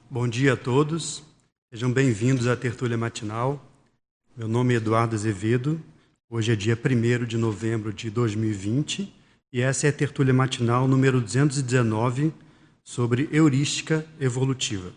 Bom dia a todos, sejam bem-vindos à Tertúlia Matinal. Meu nome é Eduardo Azevedo, hoje é dia 1º de novembro de 2020 e essa é a Tertúlia Matinal número 219 sobre heurística evolutiva.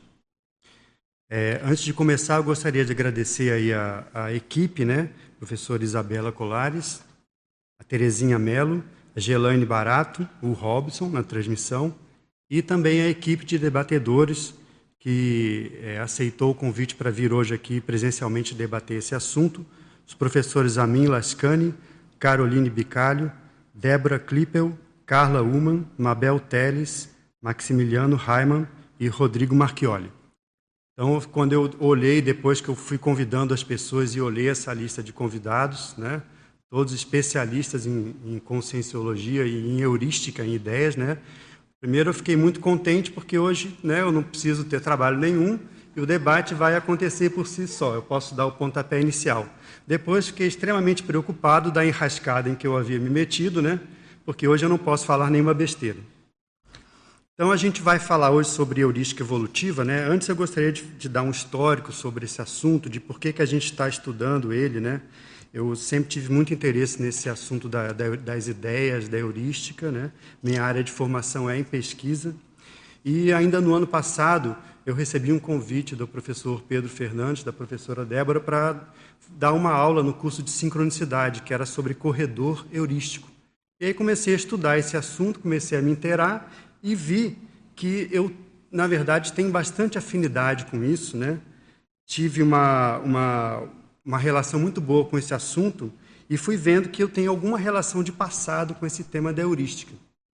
Antes de começar, eu gostaria de agradecer aí a equipe, Professora Isabela Colares, a Terezinha Mello, a Gelaine Barato, o Robson na transmissão e também a equipe de debatedores que aceitou o convite para vir hoje aqui presencialmente debater esse assunto, os professores Amin Lascani, Caroline Bicalho, Débora Klippel, Carla Uman, Mabel Teles, Maximiliano Raiman e Rodrigo Marchioli. Então, quando eu olhei, depois que eu fui convidando as pessoas e olhei essa lista de convidados, todos especialistas em conscienciologia e em heurística, em ideias, primeiro, eu fiquei muito contente porque hoje eu não preciso ter trabalho nenhum e o debate vai acontecer por si só. Eu posso dar o pontapé inicial. Depois, fiquei extremamente preocupado da enrascada em que eu havia me metido, porque hoje eu não posso falar nenhuma besteira. Então, a gente vai falar hoje sobre heurística evolutiva. Antes, eu gostaria de dar um histórico sobre esse assunto, de por que a gente está estudando ele. Eu sempre tive muito interesse nesse assunto das ideias, da heurística. Minha área de formação é em pesquisa. E ainda no ano passado, eu recebi um convite do professor Pedro Fernandes, da professora Débora, para dar uma aula no curso de sincronicidade, que era sobre corredor heurístico. E aí comecei a estudar esse assunto, comecei a me inteirar e vi que eu, na verdade, tenho bastante afinidade com isso. Tive uma relação muito boa com esse assunto e fui vendo que eu tenho alguma relação de passado com esse tema da heurística.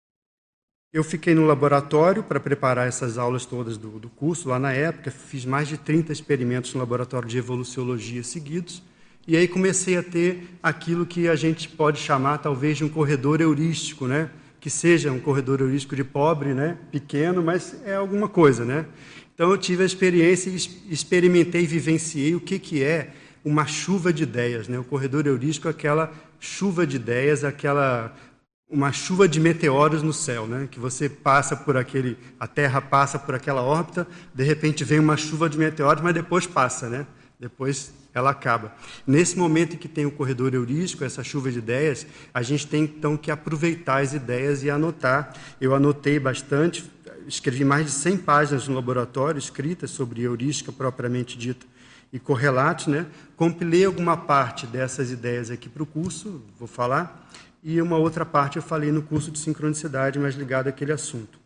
Eu fiquei no laboratório para preparar essas aulas todas do curso, lá na época, fiz mais de 30 experimentos no laboratório de evoluciologia seguidos, e aí comecei a ter aquilo que a gente pode chamar, talvez, de um corredor heurístico, que seja um corredor heurístico de pobre, pequeno, mas é alguma coisa. Então, eu tive a experiência e experimentei e vivenciei o que é uma chuva de ideias. O corredor heurístico é aquela chuva de ideias, uma chuva de meteoros no céu, que você passa por a Terra passa por aquela órbita, de repente vem uma chuva de meteoros, mas depois passa, depois ela acaba. Nesse momento em que tem o corredor heurístico, essa chuva de ideias, a gente tem então que aproveitar as ideias e anotar. Eu anotei bastante, escrevi mais de 100 páginas no laboratório, escritas sobre heurística propriamente dita, e correlatos, Compilei alguma parte dessas ideias aqui para o curso, vou falar, e uma outra parte eu falei no curso de sincronicidade, mais ligado àquele assunto.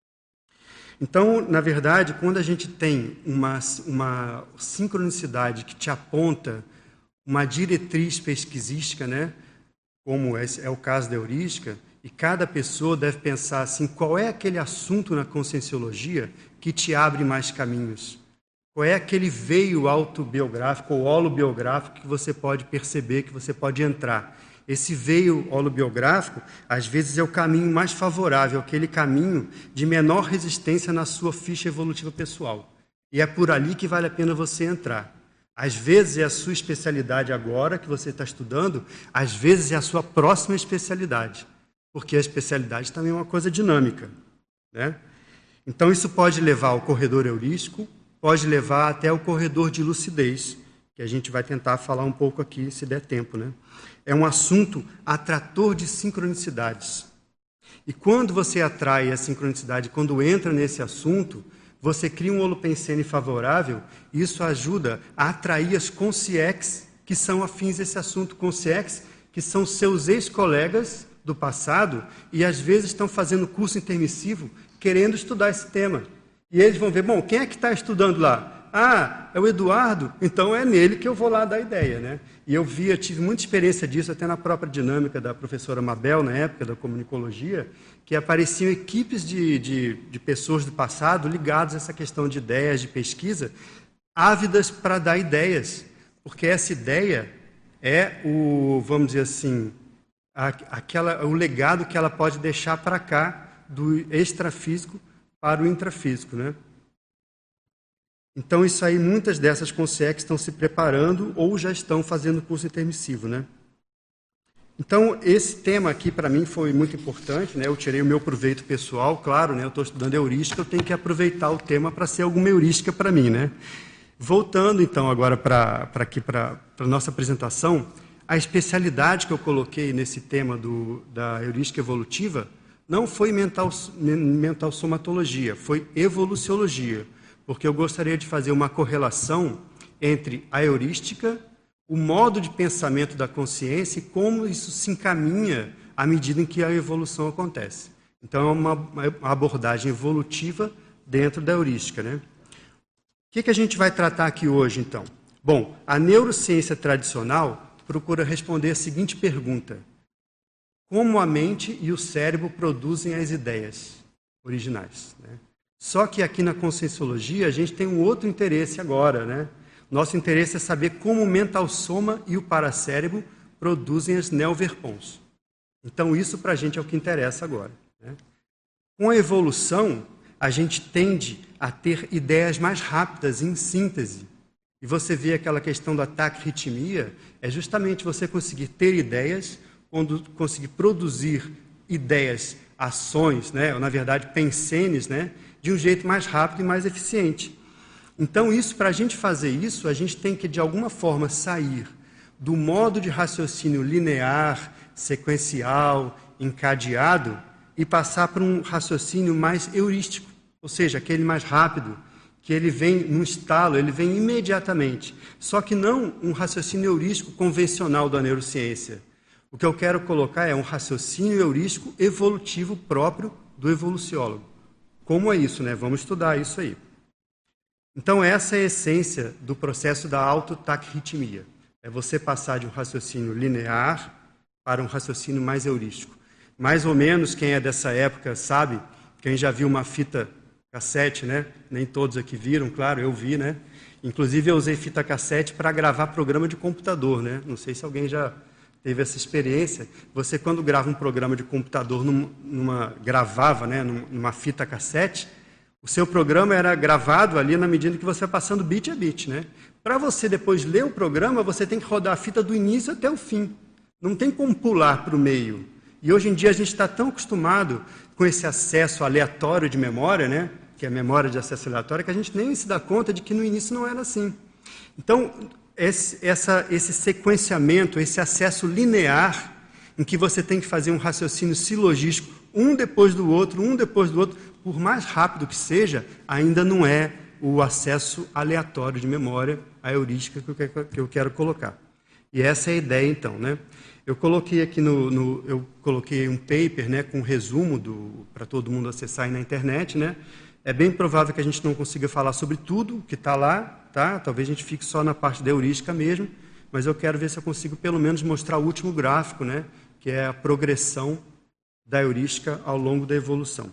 Então, na verdade, quando a gente tem uma sincronicidade que te aponta uma diretriz pesquisística, como é o caso da heurística, e cada pessoa deve pensar assim, qual é aquele assunto na conscienciologia que te abre mais caminhos? Qual é aquele veio autobiográfico ou holobiográfico que você pode perceber, que você pode entrar? Esse veio holobiográfico, às vezes, é o caminho mais favorável, aquele caminho de menor resistência na sua ficha evolutiva pessoal. E é por ali que vale a pena você entrar. Às vezes é a sua especialidade agora que você está estudando, às vezes é a sua próxima especialidade, porque a especialidade também é uma coisa dinâmica. Então, isso pode levar ao corredor heurístico, pode levar até o corredor de lucidez, que a gente vai tentar falar um pouco aqui, se der tempo. É um assunto atrator de sincronicidades. E quando você atrai a sincronicidade, quando entra nesse assunto, você cria um holopensene favorável, e isso ajuda a atrair as consciex que são afins a esse assunto. Consciex que são seus ex-colegas do passado e às vezes estão fazendo curso intermissivo querendo estudar esse tema. E eles vão ver, bom, quem é que está estudando lá? Ah, é o Eduardo, então é nele que eu vou lá dar ideia. E eu tive muita experiência disso até na própria dinâmica da professora Mabel, na época da comunicologia, que apareciam equipes de pessoas do passado ligadas a essa questão de ideias, de pesquisa, ávidas para dar ideias, porque essa ideia é vamos dizer assim, o legado que ela pode deixar para cá, do extrafísico para o intrafísico. Então, isso aí, muitas dessas consciex estão se preparando ou já estão fazendo curso intermissivo. Então, esse tema aqui, para mim, foi muito importante, né? Eu tirei o meu proveito pessoal, claro, né? Eu estou estudando heurística, eu tenho que aproveitar o tema para ser alguma heurística para mim, né? Voltando, então, agora para a nossa apresentação, a especialidade que eu coloquei nesse tema da heurística evolutiva não foi mental somatologia, foi evoluciologia, porque eu gostaria de fazer uma correlação entre a heurística, o modo de pensamento da consciência e como isso se encaminha à medida em que a evolução acontece. Então, é uma abordagem evolutiva dentro da heurística, né? O que a gente vai tratar aqui hoje, então? Bom, a neurociência tradicional procura responder a seguinte pergunta: como a mente e o cérebro produzem as ideias originais, né? Só que aqui na conscienciologia a gente tem um outro interesse agora, né? Nosso interesse é saber como o mental soma e o paracérebro produzem as neoverpons. Então, isso para a gente é o que interessa agora, né? Com a evolução, a gente tende a ter ideias mais rápidas, em síntese. E você vê aquela questão da taquirritmia, é justamente você conseguir ter ideias, conseguir produzir ideias, ações, né? Ou, na verdade, pensenes, né? De um jeito mais rápido e mais eficiente. Então, para a gente fazer isso, a gente tem que, de alguma forma, sair do modo de raciocínio linear, sequencial, encadeado, e passar para um raciocínio mais heurístico, ou seja, aquele mais rápido, que ele vem num estalo, ele vem imediatamente. Só que não um raciocínio heurístico convencional da neurociência. O que eu quero colocar é um raciocínio heurístico evolutivo próprio do evoluciólogo. Como é isso, né? Vamos estudar isso aí. Então, essa é a essência do processo da autotaquirritmia. É você passar de um raciocínio linear para um raciocínio mais heurístico. Mais ou menos, quem é dessa época sabe, quem já viu uma fita cassete, né? Nem todos aqui viram, claro, eu vi, né? Inclusive, eu usei fita cassete para gravar programa de computador, né? Não sei se alguém já teve essa experiência. Você, quando grava um programa de computador, gravava, né? Numa fita cassete, o seu programa era gravado ali na medida que você vai passando bit a bit, né? Para você depois ler o programa, você tem que rodar a fita do início até o fim. Não tem como pular para o meio. E hoje em dia a gente está tão acostumado com esse acesso aleatório de memória, né? Que é a memória de acesso aleatório, que a gente nem se dá conta de que no início não era assim. Então, esse sequenciamento, esse acesso linear, em que você tem que fazer um raciocínio silogístico, um depois do outro, por mais rápido que seja, ainda não é o acesso aleatório de memória, a heurística que eu quero colocar. E essa é a ideia, então, né? Eu coloquei aqui eu coloquei um paper, né, com um resumo para todo mundo acessar aí na internet, né? É bem provável que a gente não consiga falar sobre tudo que está lá, tá? Talvez a gente fique só na parte da heurística mesmo, mas eu quero ver se eu consigo pelo menos mostrar o último gráfico, né, que é a progressão da heurística ao longo da evolução.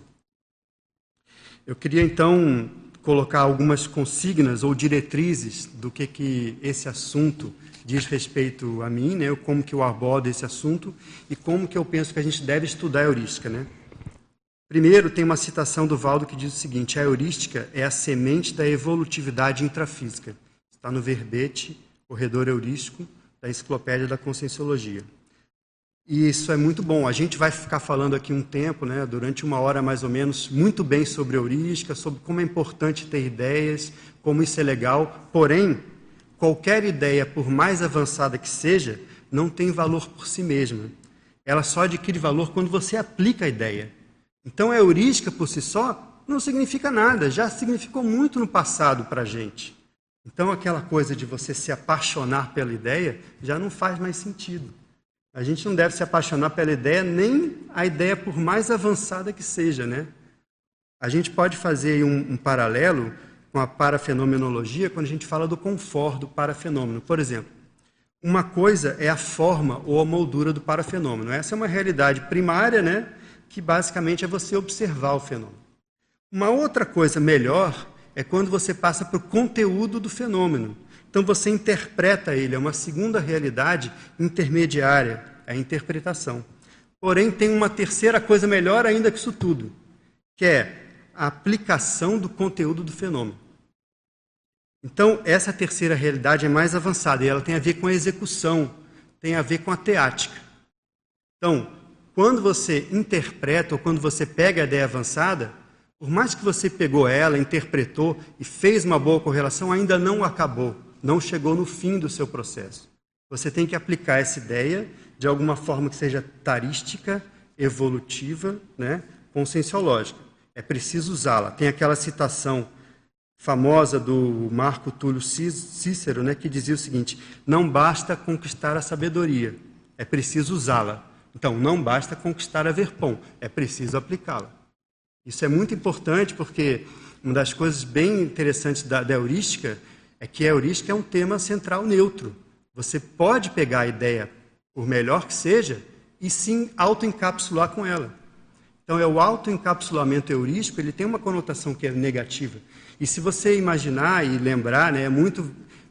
Eu queria, então, colocar algumas consignas ou diretrizes do que esse assunto diz respeito a mim, né? Como que eu abordo esse assunto e como que eu penso que a gente deve estudar a heurística, né? Primeiro, tem uma citação do Valdo que diz o seguinte: a heurística é a semente da evolutividade intrafísica. Está no verbete Corredor Heurístico da Enciclopédia da Conscienciologia. E isso é muito bom. A gente vai ficar falando aqui um tempo, né, durante 1 hora mais ou menos, muito bem sobre heurística, sobre como é importante ter ideias, como isso é legal. Porém, qualquer ideia, por mais avançada que seja, não tem valor por si mesma. Ela só adquire valor quando você aplica a ideia. Então, a heurística por si só não significa nada, já significou muito no passado para a gente. Então, aquela coisa de você se apaixonar pela ideia já não faz mais sentido. A gente não deve se apaixonar pela ideia, nem a ideia por mais avançada que seja, né? A gente pode fazer um paralelo com a parafenomenologia quando a gente fala do conforto do parafenômeno. Por exemplo, uma coisa é a forma ou a moldura do parafenômeno. Essa é uma realidade primária, né? Que basicamente é você observar o fenômeno. Uma outra coisa melhor é quando você passa para o conteúdo do fenômeno. Então você interpreta ele, é uma segunda realidade intermediária, a interpretação. Porém, tem uma terceira coisa melhor ainda que isso tudo, que é a aplicação do conteúdo do fenômeno. Então, essa terceira realidade é mais avançada e ela tem a ver com a execução, tem a ver com a teática. Então, quando você interpreta ou quando você pega a ideia avançada, por mais que você pegou ela, interpretou e fez uma boa correlação, ainda não acabou, não chegou no fim do seu processo. Você tem que aplicar essa ideia de alguma forma que seja tarística, evolutiva, né, conscienciológica. É preciso usá-la. Tem aquela citação famosa do Marco Túlio Cícero, né, que dizia o seguinte: não basta conquistar a sabedoria, é preciso usá-la. Então, não basta conquistar a verpom, é preciso aplicá-la. Isso é muito importante porque uma das coisas bem interessantes da heurística é que a heurística é um tema central neutro. Você pode pegar a ideia, por melhor que seja, e sim auto-encapsular com ela. Então, o auto-encapsulamento heurístico, ele tem uma conotação que é negativa. E se você imaginar e lembrar, né, é muito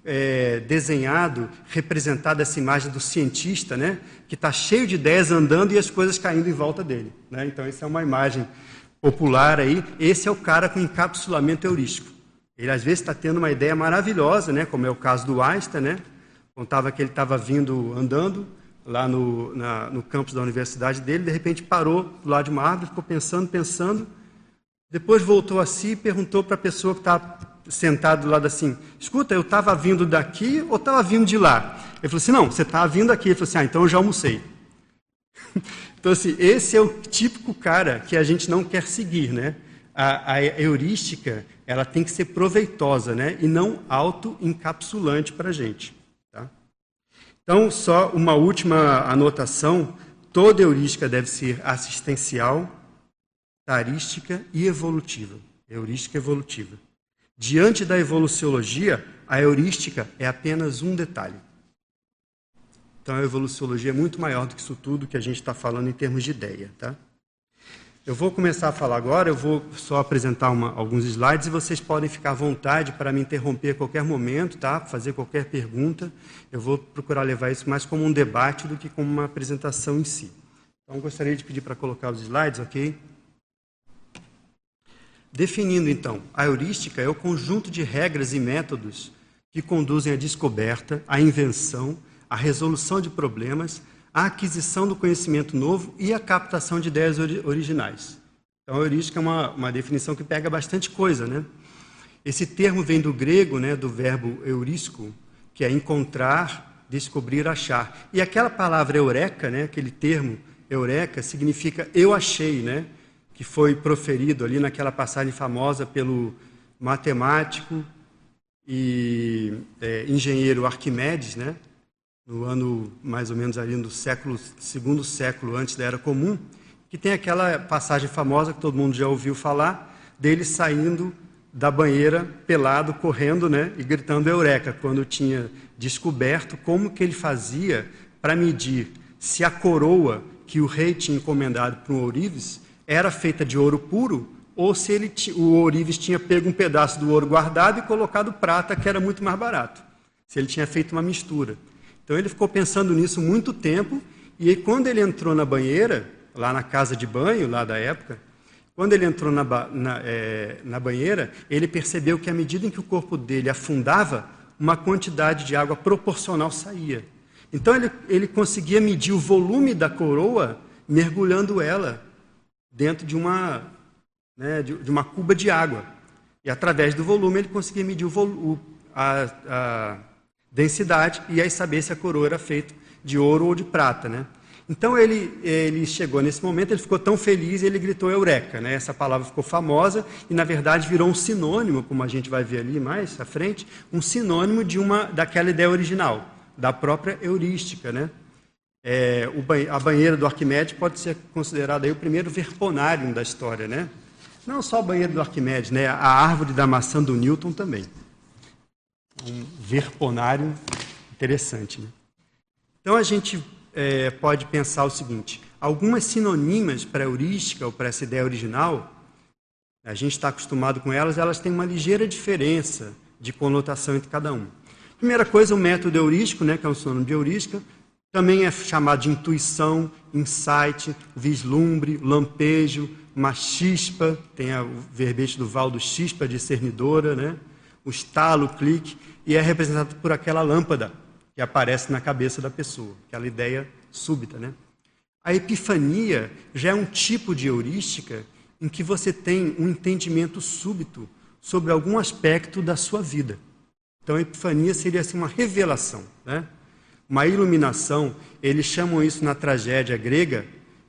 desenhado, representado essa imagem do cientista, né, que está cheio de ideias andando e as coisas caindo em volta dele. Né? Então, essa é uma imagem popular aí. Esse é o cara com encapsulamento heurístico. Ele, às vezes, está tendo uma ideia maravilhosa, né, como é o caso do Einstein, né? Contava que ele estava andando lá no campus da universidade dele, de repente parou do lado de uma árvore, ficou pensando, depois voltou a si e perguntou para a pessoa que estava sentada do lado assim: escuta, eu estava vindo daqui ou estava vindo de lá? Ele falou assim: não, você estava vindo aqui. Ele falou assim: então eu já almocei. Então, assim, esse é o típico cara que a gente não quer seguir, né? A heurística, ela tem que ser proveitosa, né? E não auto-encapsulante para a gente. Tá? Então, só uma última anotação: toda heurística deve ser assistencial, tarística e evolutiva. Heurística evolutiva. Diante da evoluciologia, a heurística é apenas um detalhe. Então, a evoluciologia é muito maior do que isso tudo que a gente está falando em termos de ideia. Tá? Eu vou começar a falar agora, eu vou só apresentar alguns slides e vocês podem ficar à vontade para me interromper a qualquer momento, tá? Fazer qualquer pergunta. Eu vou procurar levar isso mais como um debate do que como uma apresentação em si. Então, gostaria de pedir para colocar os slides, ok? Definindo, então, a heurística é o conjunto de regras e métodos que conduzem à descoberta, à invenção, à resolução de problemas, à aquisição do conhecimento novo e à captação de ideias originais. Então, a heurística é uma definição que pega bastante coisa, né? Esse termo vem do grego, né, do verbo eurísco, que é encontrar, descobrir, achar. E aquela palavra eureka, né, aquele termo eureka, significa eu achei, né? Que foi proferido ali naquela passagem famosa pelo matemático e engenheiro Arquimedes, né? No ano mais ou menos ali do segundo século antes da Era Comum, que tem aquela passagem famosa que todo mundo já ouviu falar, dele saindo da banheira pelado, correndo, né? E gritando eureka, quando tinha descoberto como que ele fazia para medir se a coroa que o rei tinha encomendado para um ourives era feita de ouro puro, ou se o ourives tinha pego um pedaço do ouro guardado e colocado prata, que era muito mais barato. Se ele tinha feito uma mistura. Então ele ficou pensando nisso muito tempo, e aí, quando ele entrou na banheira, lá na casa de banho, lá da época, quando ele entrou na banheira, ele percebeu que à medida em que o corpo dele afundava, uma quantidade de água proporcional saía. Então ele conseguia medir o volume da coroa mergulhando ela dentro de uma cuba de água. E através do volume ele conseguia medir a densidade e aí saber se a coroa era feita de ouro ou de prata, né? Então ele chegou nesse momento, ele ficou tão feliz e ele gritou eureka, né? Essa palavra ficou famosa e na verdade virou um sinônimo, como a gente vai ver ali mais à frente, um sinônimo daquela ideia original, da própria heurística, né? A banheira do Arquimedes pode ser considerada aí o primeiro verponário da história, né? Não só a banheira do Arquimedes, né? A árvore da maçã do Newton também. Um verponário interessante, né? Então a gente pode pensar o seguinte: algumas sinônimas para a heurística ou para essa ideia original, a gente está acostumado com elas têm uma ligeira diferença de conotação entre cada uma. Primeira coisa, o método heurístico, né, que é um sinônimo de heurística, também é chamado de intuição, insight, vislumbre, lampejo, uma chispa, tem o verbete do Valdo chispa discernidora, né? O estalo, o clique, e é representado por aquela lâmpada que aparece na cabeça da pessoa, aquela ideia súbita, né? A epifania já é um tipo de heurística em que você tem um entendimento súbito sobre algum aspecto da sua vida. Então, a epifania seria assim, uma revelação, né? Uma iluminação. Eles chamam isso na tragédia grega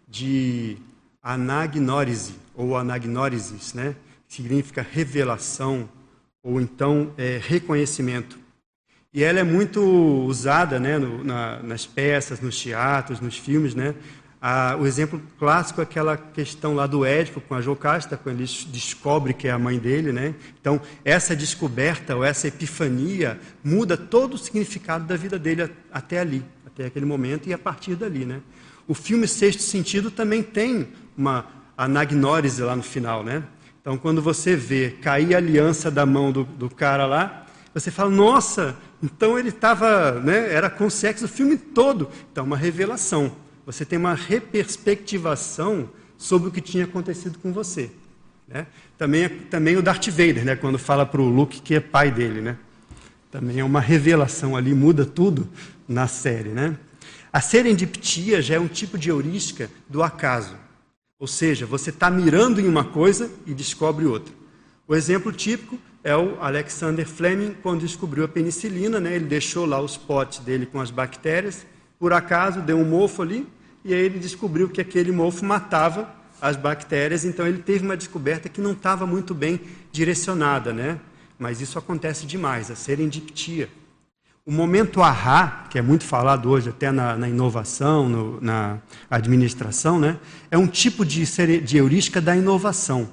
de anagnórise, ou anagnórisis, né? Significa revelação, ou então reconhecimento. E ela é muito usada, né, nas peças, nos teatros, nos filmes, né? O exemplo clássico é aquela questão lá do Édipo com a Jocasta, quando ele descobre que é a mãe dele, né? Então, essa descoberta ou essa epifania muda todo o significado da vida dele até ali, até aquele momento e a partir dali, né? O filme Sexto Sentido também tem uma anagnórise lá no final, né? Então, quando você vê cair a aliança da mão do cara lá, você fala, nossa, então ele estava, né? Era consciente o filme todo. Então, uma revelação. Você tem uma reperspectivação sobre o que tinha acontecido com você, né? Também o Darth Vader, né? Quando fala para o Luke que é pai dele, né? Também é uma revelação ali, muda tudo na série, né? A serendiptia já é um tipo de heurística do acaso. Ou seja, você está mirando em uma coisa e descobre outra. O exemplo típico é o Alexander Fleming, quando descobriu a penicilina, né? Ele deixou lá os potes dele com as bactérias, por acaso deu um mofo ali, e aí ele descobriu que aquele mofo matava as bactérias, então ele teve uma descoberta que não estava muito bem direcionada, né? Mas isso acontece demais, a serendiptia. O momento ahá, que é muito falado hoje até na inovação, na administração, né? É um tipo de heurística da inovação.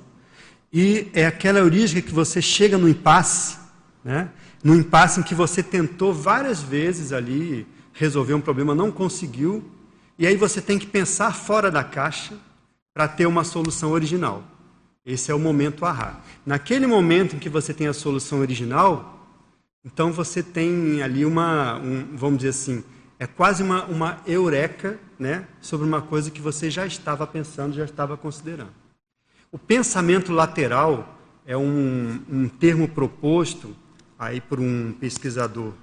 E é aquela heurística que você chega no impasse, né? No impasse em que você tentou várias vezes ali resolver um problema, não conseguiu, e aí você tem que pensar fora da caixa para ter uma solução original. Esse é o momento ahá. Naquele momento em que você tem a solução original, então você tem ali vamos dizer assim, é quase uma eureka, né, sobre uma coisa que você já estava pensando, já estava considerando. O pensamento lateral é um termo proposto aí por um pesquisador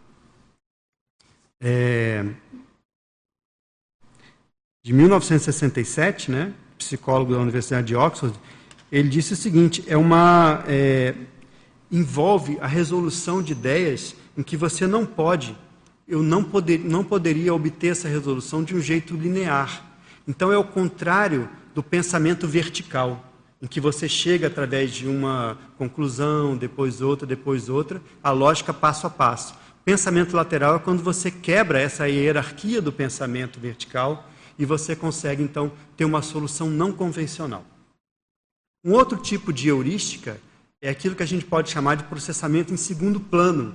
de 1967, né, psicólogo da Universidade de Oxford. Ele disse o seguinte, envolve a resolução de ideias em que você não poderia obter essa resolução de um jeito linear. Então é o contrário do pensamento vertical, em que você chega através de uma conclusão, depois outra, a lógica passo a passo. Pensamento lateral é quando você quebra essa hierarquia do pensamento vertical e você consegue, então, ter uma solução não convencional. Um outro tipo de heurística é aquilo que a gente pode chamar de processamento em segundo plano,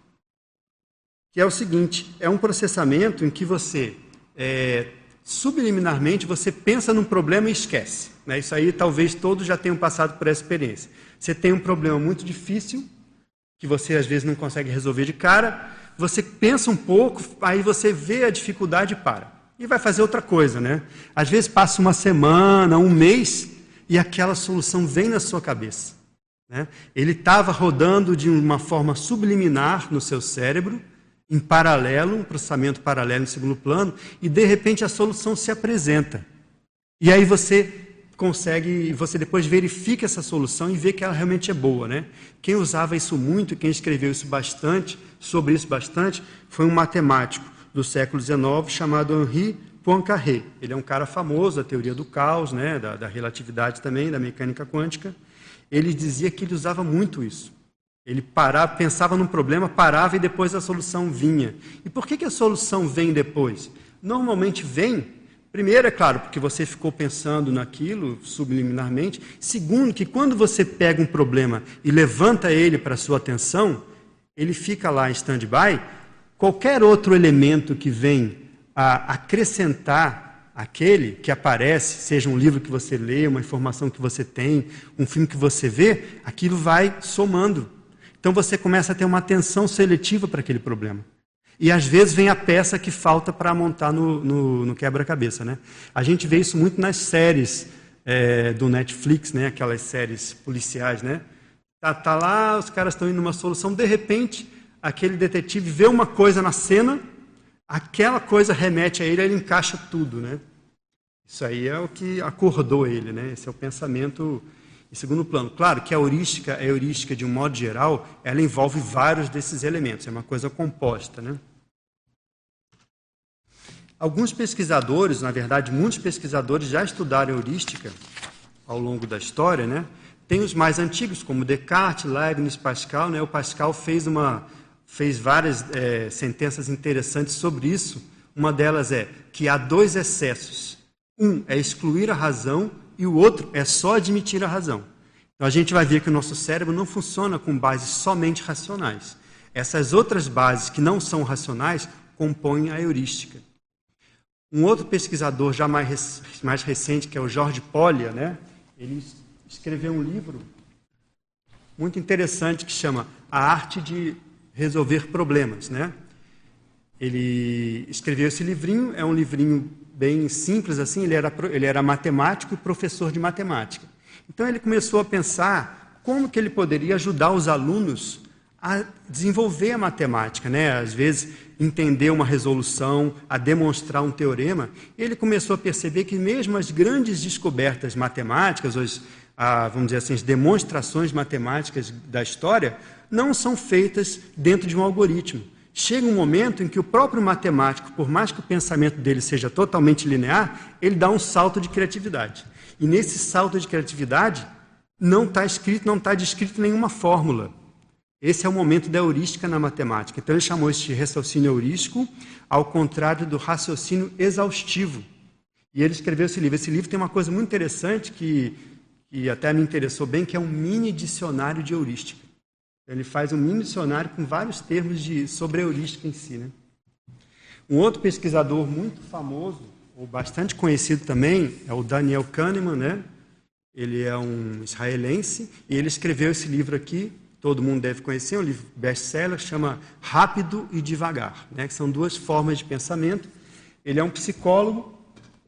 que é o seguinte, é um processamento em que você, subliminarmente, você pensa num problema e esquece, né? Isso aí talvez todos já tenham passado por essa experiência. Você tem um problema muito difícil, que você às vezes não consegue resolver de cara, você pensa um pouco, aí você vê a dificuldade e para. E vai fazer outra coisa, né? Às vezes passa uma semana, um mês, e aquela solução vem na sua cabeça, né? Ele estava rodando de uma forma subliminar no seu cérebro, em paralelo, um processamento paralelo em segundo plano, e de repente a solução se apresenta. E aí você depois verifica essa solução e vê que ela realmente é boa, né? Quem usava isso muito, quem escreveu sobre isso bastante, foi um matemático do século XIX chamado Henri Poincaré. Ele é um cara famoso da teoria do caos, né? da relatividade também, da mecânica quântica. Ele dizia que ele usava muito isso. Ele parava, pensava num problema, parava e depois a solução vinha. E por que a solução vem depois? Normalmente vem, primeiro, é claro, porque você ficou pensando naquilo subliminarmente. Segundo, que quando você pega um problema e levanta ele para a sua atenção, ele fica lá em stand-by. Qualquer outro elemento que vem a acrescentar aquele que aparece, seja um livro que você lê, uma informação que você tem, um filme que você vê, aquilo vai somando. Então você começa a ter uma atenção seletiva para aquele problema. E às vezes vem a peça que falta para montar no quebra-cabeça, né? A gente vê isso muito nas séries do Netflix, né? Aquelas séries policiais, né? Tá lá, os caras estão indo numa solução, de repente, aquele detetive vê uma coisa na cena, aquela coisa remete a ele, aí ele encaixa tudo, né? Isso aí é o que acordou ele, né? Esse é o pensamento em segundo plano. Claro que a heurística, de um modo geral, ela envolve vários desses elementos, é uma coisa composta, né? Alguns pesquisadores, na verdade, muitos pesquisadores já estudaram heurística ao longo da história, né? Tem os mais antigos, como Descartes, Leibniz, Pascal, né? O Pascal fez várias sentenças interessantes sobre isso. Uma delas é que há dois excessos. Um é excluir a razão e o outro é só admitir a razão. Então, a gente vai ver que o nosso cérebro não funciona com bases somente racionais. Essas outras bases que não são racionais compõem a heurística. Um outro pesquisador já mais recente, que é o George Polya, né? Ele escreveu um livro muito interessante que chama A Arte de Resolver Problemas, né? Ele escreveu esse livrinho, é um livrinho bem simples, assim, ele era matemático e professor de matemática. Então ele começou a pensar como que ele poderia ajudar os alunos a desenvolver a matemática, né? Às vezes entender uma resolução, a demonstrar um teorema. Ele começou a perceber que mesmo as grandes descobertas matemáticas, vamos dizer assim, as demonstrações matemáticas da história, não são feitas dentro de um algoritmo. Chega um momento em que o próprio matemático, por mais que o pensamento dele seja totalmente linear, ele dá um salto de criatividade. E nesse salto de criatividade não está descrito nenhuma fórmula. Esse é o momento da heurística na matemática. Então ele chamou esse raciocínio heurístico, ao contrário do raciocínio exaustivo. E ele escreveu esse livro. Esse livro tem uma coisa muito interessante que até me interessou bem, que é um mini dicionário de heurística. Ele faz um mini dicionário com vários termos sobre a heurística em si, né? Um outro pesquisador muito famoso, ou bastante conhecido também, é o Daniel Kahneman, né? Ele é um israelense e ele escreveu esse livro aqui, todo mundo deve conhecer, um livro best-seller, chama Rápido e Devagar, né? Que são duas formas de pensamento. Ele é um psicólogo,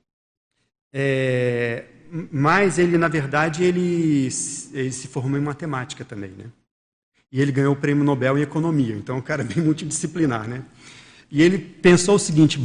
mas ele, na verdade, ele se formou em matemática também, né? E ele ganhou o Prêmio Nobel em Economia, então é um cara bem multidisciplinar, né? E ele pensou o seguinte,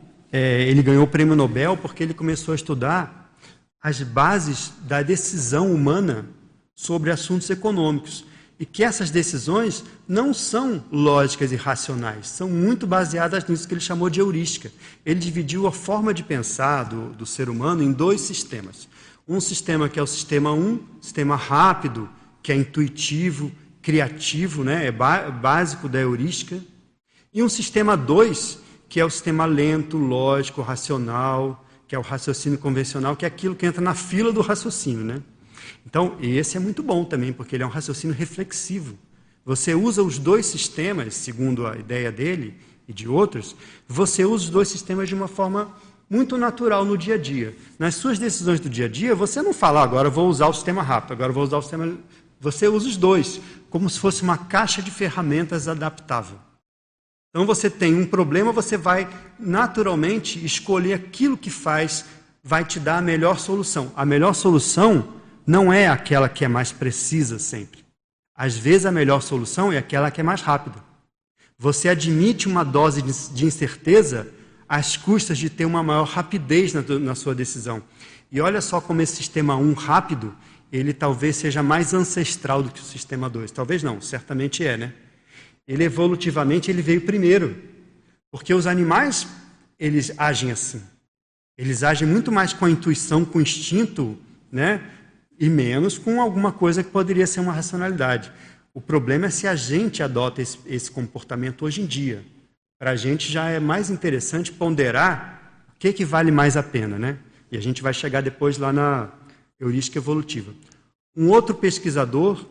ele ganhou o Prêmio Nobel porque ele começou a estudar as bases da decisão humana sobre assuntos econômicos, e que essas decisões não são lógicas e racionais, são muito baseadas nisso que ele chamou de heurística. Ele dividiu a forma de pensar do ser humano em dois sistemas. Um sistema que é o sistema 1, sistema rápido, que é intuitivo, criativo, né? É básico da heurística, e um sistema 2, que é o sistema lento, lógico, racional, que é o raciocínio convencional, que é aquilo que entra na fila do raciocínio, né? Então, esse é muito bom também, porque ele é um raciocínio reflexivo. Você usa os dois sistemas, segundo a ideia dele e de outros, você usa os dois sistemas de uma forma muito natural no dia a dia. Nas suas decisões do dia a dia, você não fala, agora eu vou usar o sistema rápido, agora eu vou usar o sistema... Você usa os dois, como se fosse uma caixa de ferramentas adaptável. Então, você tem um problema, você vai naturalmente escolher aquilo que vai te dar a melhor solução. A melhor solução não é aquela que é mais precisa sempre. Às vezes, a melhor solução é aquela que é mais rápida. Você admite uma dose de incerteza às custas de ter uma maior rapidez na sua decisão. E olha só como esse sistema 1 rápido, ele talvez seja mais ancestral do que o sistema 2. Talvez não, certamente é, né? Ele evolutivamente veio primeiro, porque os animais, eles agem assim. Eles agem muito mais com a intuição, com o instinto, né? E menos com alguma coisa que poderia ser uma racionalidade. O problema é se a gente adota esse comportamento hoje em dia. Para a gente já é mais interessante ponderar o que vale mais a pena, né? E a gente vai chegar depois lá na heurística evolutiva. Um outro pesquisador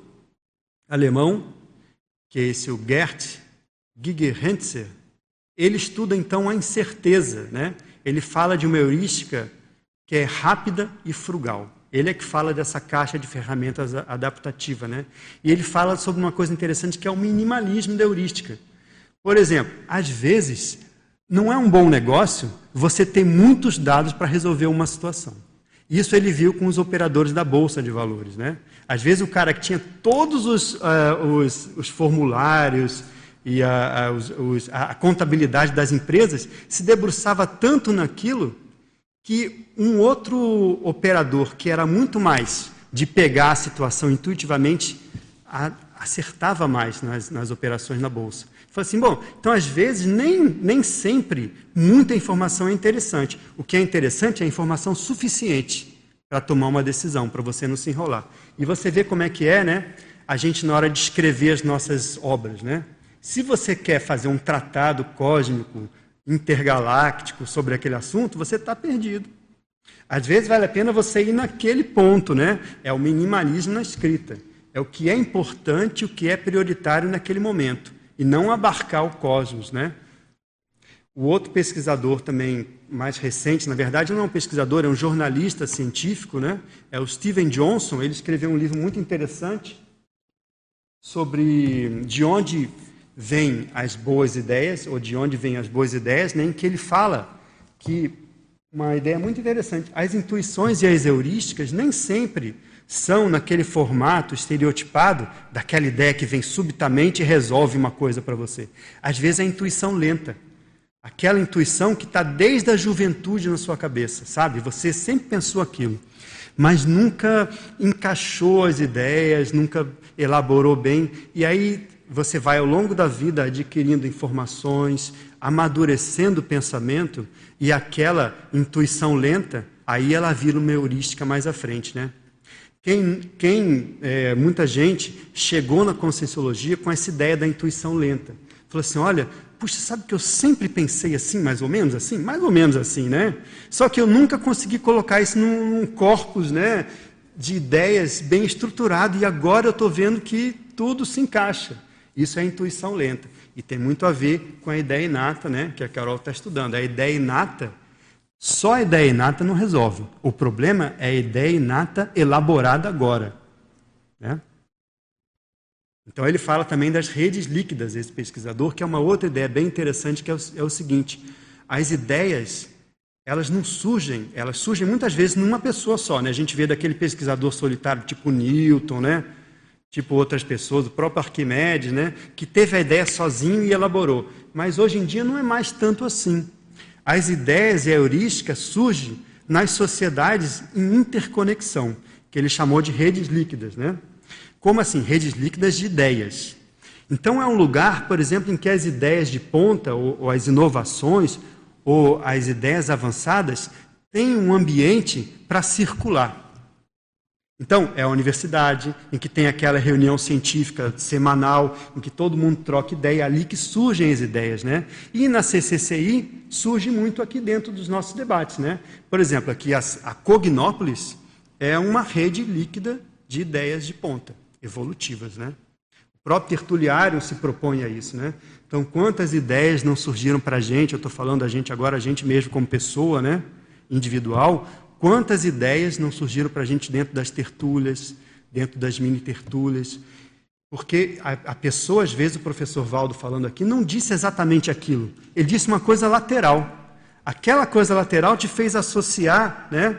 alemão, que é esse o Gert Gigerenzer, ele estuda então a incerteza, né? Ele fala de uma heurística que é rápida e frugal. Ele é que fala dessa caixa de ferramentas adaptativa, né? E ele fala sobre uma coisa interessante que é o minimalismo da heurística. Por exemplo, às vezes, não é um bom negócio você ter muitos dados para resolver uma situação. Isso ele viu com os operadores da Bolsa de Valores, né? Às vezes o cara que tinha todos os formulários e a contabilidade das empresas se debruçava tanto naquilo que um outro operador, que era muito mais de pegar a situação intuitivamente, acertava mais nas operações na Bolsa. Falei assim, bom, então às vezes nem sempre muita informação é interessante. O que é interessante é a informação suficiente para tomar uma decisão, para você não se enrolar. E você vê como é que é, né? A gente na hora de escrever as nossas obras, né? Se você quer fazer um tratado cósmico, intergaláctico sobre aquele assunto, você está perdido. Às vezes vale a pena você ir naquele ponto, né? É o minimalismo na escrita. É o que é importante, o que é prioritário naquele momento. E não abarcar o cosmos, né? O outro pesquisador também mais recente, na verdade não é um pesquisador, é um jornalista científico, né? É o Steven Johnson. Ele escreveu um livro muito interessante sobre de onde vêm as boas ideias, ou de onde vêm as boas ideias, né? Em que ele fala que uma ideia muito interessante, as intuições e as heurísticas nem sempre são naquele formato estereotipado daquela ideia que vem subitamente e resolve uma coisa para você. Às vezes é a intuição lenta. Aquela intuição que está desde a juventude na sua cabeça, sabe? Você sempre pensou aquilo, mas nunca encaixou as ideias, nunca elaborou bem. E aí você vai ao longo da vida adquirindo informações, amadurecendo o pensamento, e aquela intuição lenta, aí ela vira uma heurística mais à frente, né? Muita gente chegou na Conscienciologia com essa ideia da intuição lenta. Falou assim, olha, puxa, sabe que eu sempre pensei assim, mais ou menos assim? Mais ou menos assim, né? Só que eu nunca consegui colocar isso num corpus, né, de ideias bem estruturado, e agora eu estou vendo que tudo se encaixa. Isso é a intuição lenta. E tem muito a ver com a ideia inata, né, que a Carol está estudando. A ideia inata, só a ideia inata não resolve. O problema é a ideia inata elaborada agora, né? Então ele fala também das redes líquidas, esse pesquisador, que é uma outra ideia bem interessante, que é o seguinte: as ideias, elas não surgem, elas surgem muitas vezes numa pessoa só, né? A gente vê daquele pesquisador solitário tipo Newton, né? Tipo outras pessoas, o próprio Arquimedes, né? Que teve a ideia sozinho e elaborou. Mas hoje em dia não é mais tanto assim. As ideias e a heurística surgem nas sociedades em interconexão, que ele chamou de redes líquidas, né? Como assim? Redes líquidas de ideias. Então é um lugar, por exemplo, em que as ideias de ponta, ou as inovações, ou as ideias avançadas, têm um ambiente para circular. Então, é a universidade, em que tem aquela reunião científica semanal, em que todo mundo troca ideia, ali que surgem as ideias, né? E na CCCI surge muito aqui dentro dos nossos debates, né? Por exemplo, aqui a Cognópolis é uma rede líquida de ideias de ponta, evolutivas, né? O próprio Tertuliário se propõe a isso, né? Então, quantas ideias não surgiram para a gente, eu estou falando a gente agora, a gente mesmo como pessoa, né? Individual. Quantas ideias não surgiram para a gente dentro das tertúlias, dentro das mini-tertúlias? Porque a pessoa, às vezes, o professor Valdo falando aqui, não disse exatamente aquilo. Ele disse uma coisa lateral. Aquela coisa lateral te fez associar, né,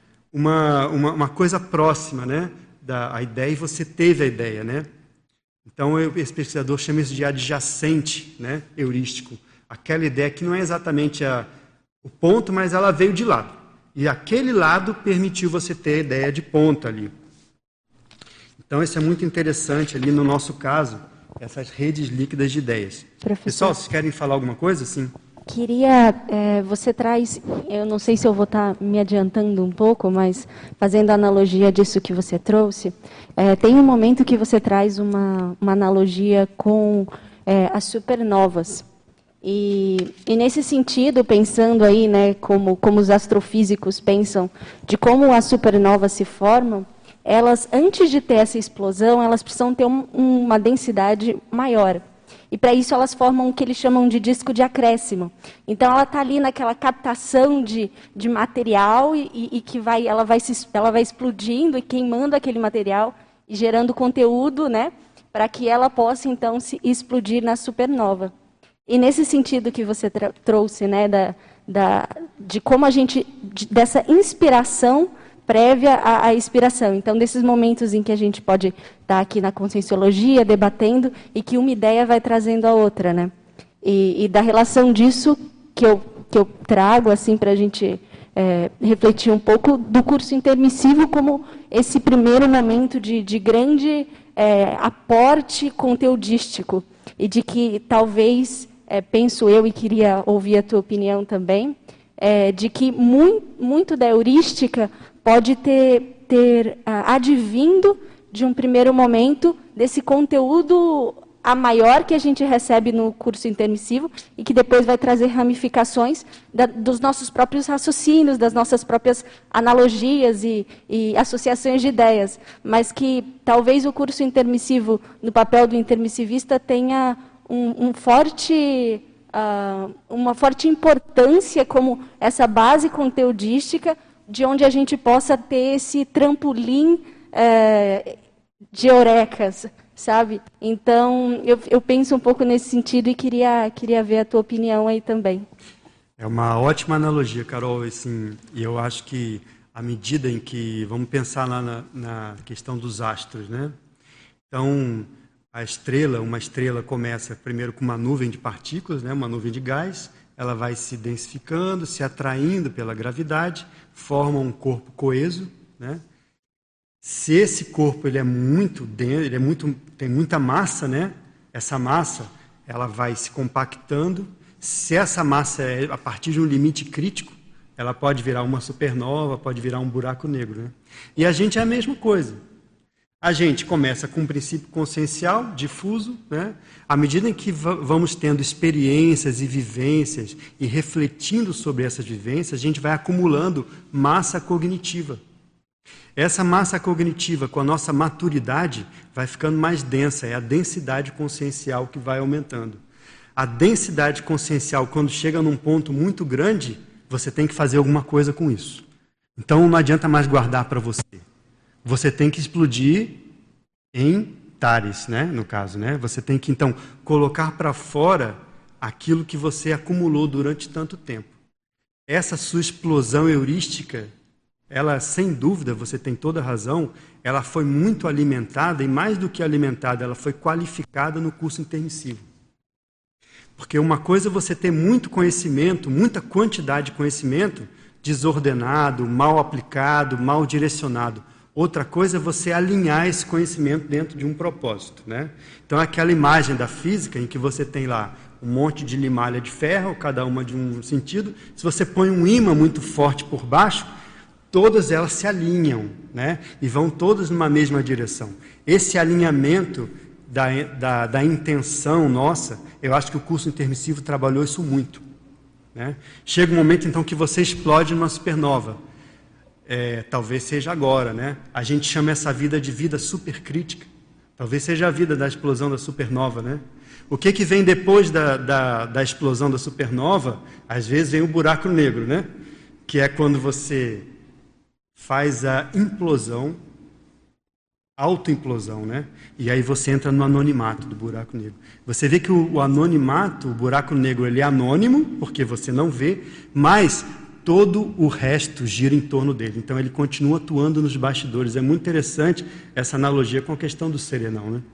uma coisa próxima, né, da ideia, e você teve a ideia, né? Então, esse pesquisador chama isso de adjacente, né, heurístico. Aquela ideia que não é exatamente o ponto, mas ela veio de lado. E aquele lado permitiu você ter a ideia de ponta ali. Então, isso é muito interessante ali no nosso caso, essas redes líquidas de ideias. Professor, pessoal, vocês querem falar alguma coisa? Sim. Queria, você traz, eu não sei se eu vou estar me adiantando um pouco, mas fazendo a analogia disso que você trouxe, tem um momento que você traz uma analogia com as supernovas. E nesse sentido, pensando aí, né, como os astrofísicos pensam de como as supernovas se formam, elas, antes de ter essa explosão, elas precisam ter uma densidade maior. E para isso elas formam o que eles chamam de disco de acréscimo. Então ela está ali naquela captação de material e que ela vai explodindo e queimando aquele material e gerando conteúdo, né, para que ela possa então se explodir na supernova. E nesse sentido que você trouxe, né, de como a gente, dessa inspiração prévia à expiração. Então, desses momentos em que a gente pode estar aqui na Conscienciologia, debatendo, e que uma ideia vai trazendo a outra, né? E da relação disso que eu trago, assim, para a gente refletir um pouco do curso intermissivo como esse primeiro momento de grande aporte conteudístico, e de que talvez, penso eu, e queria ouvir a tua opinião também, de que muito da heurística pode ter advindo de um primeiro momento desse conteúdo a maior que a gente recebe no curso intermissivo e que depois vai trazer ramificações dos nossos próprios raciocínios, das nossas próprias analogias e associações de ideias, mas que talvez o curso intermissivo, no papel do intermissivista, tenha uma forte importância como essa base conteudística, de onde a gente possa ter esse trampolim de eurecas, sabe? Então, eu penso um pouco nesse sentido e queria ver a tua opinião aí também. É uma ótima analogia, Carol, assim, e eu acho que à medida em que, vamos pensar lá na questão dos astros, né? Então, uma estrela começa primeiro com uma nuvem de partículas, né? Uma nuvem de gás, ela vai se densificando, se atraindo pela gravidade, forma um corpo coeso, né? Se esse corpo ele é muito denso, tem muita massa, né? Essa massa ela vai se compactando. Se essa massa é a partir de um limite crítico, ela pode virar uma supernova, pode virar um buraco negro, né? E a gente é a mesma coisa. A gente começa com um princípio consciencial, difuso, né? À medida em que vamos tendo experiências e vivências e refletindo sobre essas vivências, a gente vai acumulando massa cognitiva. Essa massa cognitiva, com a nossa maturidade, vai ficando mais densa, é a densidade consciencial que vai aumentando. A densidade consciencial, quando chega num ponto muito grande, você tem que fazer alguma coisa com isso. Então, não adianta mais guardar para você. Você tem que explodir em tares, né? No caso, né? Você tem que, então, colocar para fora aquilo que você acumulou durante tanto tempo. Essa sua explosão heurística, ela, sem dúvida, você tem toda a razão, ela foi muito alimentada, e mais do que alimentada, ela foi qualificada no curso intermissivo. Porque uma coisa é você ter muito conhecimento, muita quantidade de conhecimento, desordenado, mal aplicado, mal direcionado. Outra coisa é você alinhar esse conhecimento dentro de um propósito, né? Então, aquela imagem da física, em que você tem lá um monte de limalha de ferro, cada uma de um sentido, se você põe um ímã muito forte por baixo, todas elas se alinham, né? E vão todas numa mesma direção. Esse alinhamento da intenção nossa, eu acho que o curso intermissivo trabalhou isso muito, né? Chega um momento, então, que você explode numa supernova. Talvez seja agora, né? A gente chama essa vida de vida supercrítica. Talvez seja a vida da explosão da supernova, né? O que vem depois da explosão da supernova? Às vezes vem o buraco negro, né? Que é quando você faz a implosão, autoimplosão, né? E aí você entra no anonimato do buraco negro. Você vê que o anonimato, o buraco negro, ele é anônimo, porque você não vê, mas todo o resto gira em torno dele. Então ele continua atuando nos bastidores. É muito interessante essa analogia com a questão do serenão, né?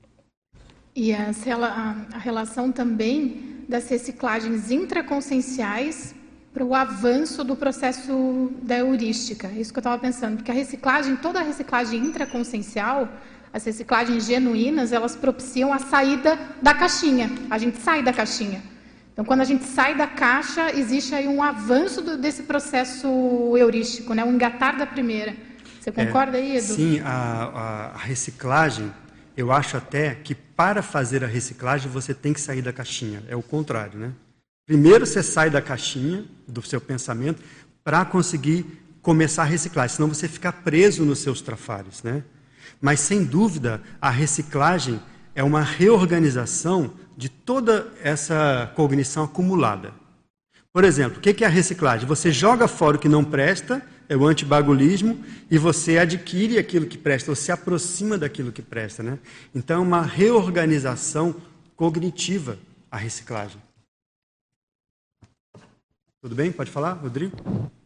E a relação também das reciclagens intraconscienciais para o avanço do processo da heurística. Isso que eu estava pensando, porque toda a reciclagem intraconsciencial, as reciclagens genuínas, elas propiciam a saída da caixinha. A gente sai da caixinha. Então, quando a gente sai da caixa, existe aí um avanço desse processo heurístico, né? O engatar da primeira. Você concorda aí, Edu? Sim, a reciclagem, eu acho até que para fazer a reciclagem você tem que sair da caixinha. É o contrário, né? Primeiro você sai da caixinha do seu pensamento para conseguir começar a reciclar, senão você fica preso nos seus trafares, né? Mas, sem dúvida, a reciclagem é uma reorganização de toda essa cognição acumulada. Por exemplo, o que é a reciclagem? Você joga fora o que não presta, é o antibagulismo, e você adquire aquilo que presta, ou se aproxima daquilo que presta, né? Então, é uma reorganização cognitiva a reciclagem. Tudo bem? Pode falar, Rodrigo?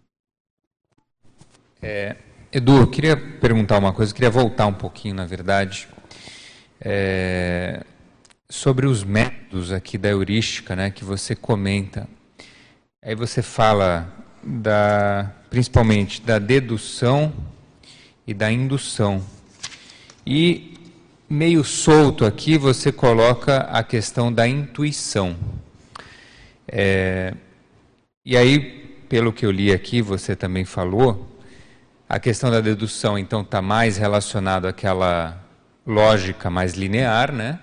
Edu, eu queria perguntar uma coisa, eu queria voltar um pouquinho, na verdade, sobre os métodos aqui da heurística, né, que você comenta. Aí você fala principalmente da dedução e da indução. E meio solto aqui você coloca a questão da intuição. E aí, pelo que eu li aqui, você também falou, a questão da dedução, então, está mais relacionado àquela lógica mais linear, né?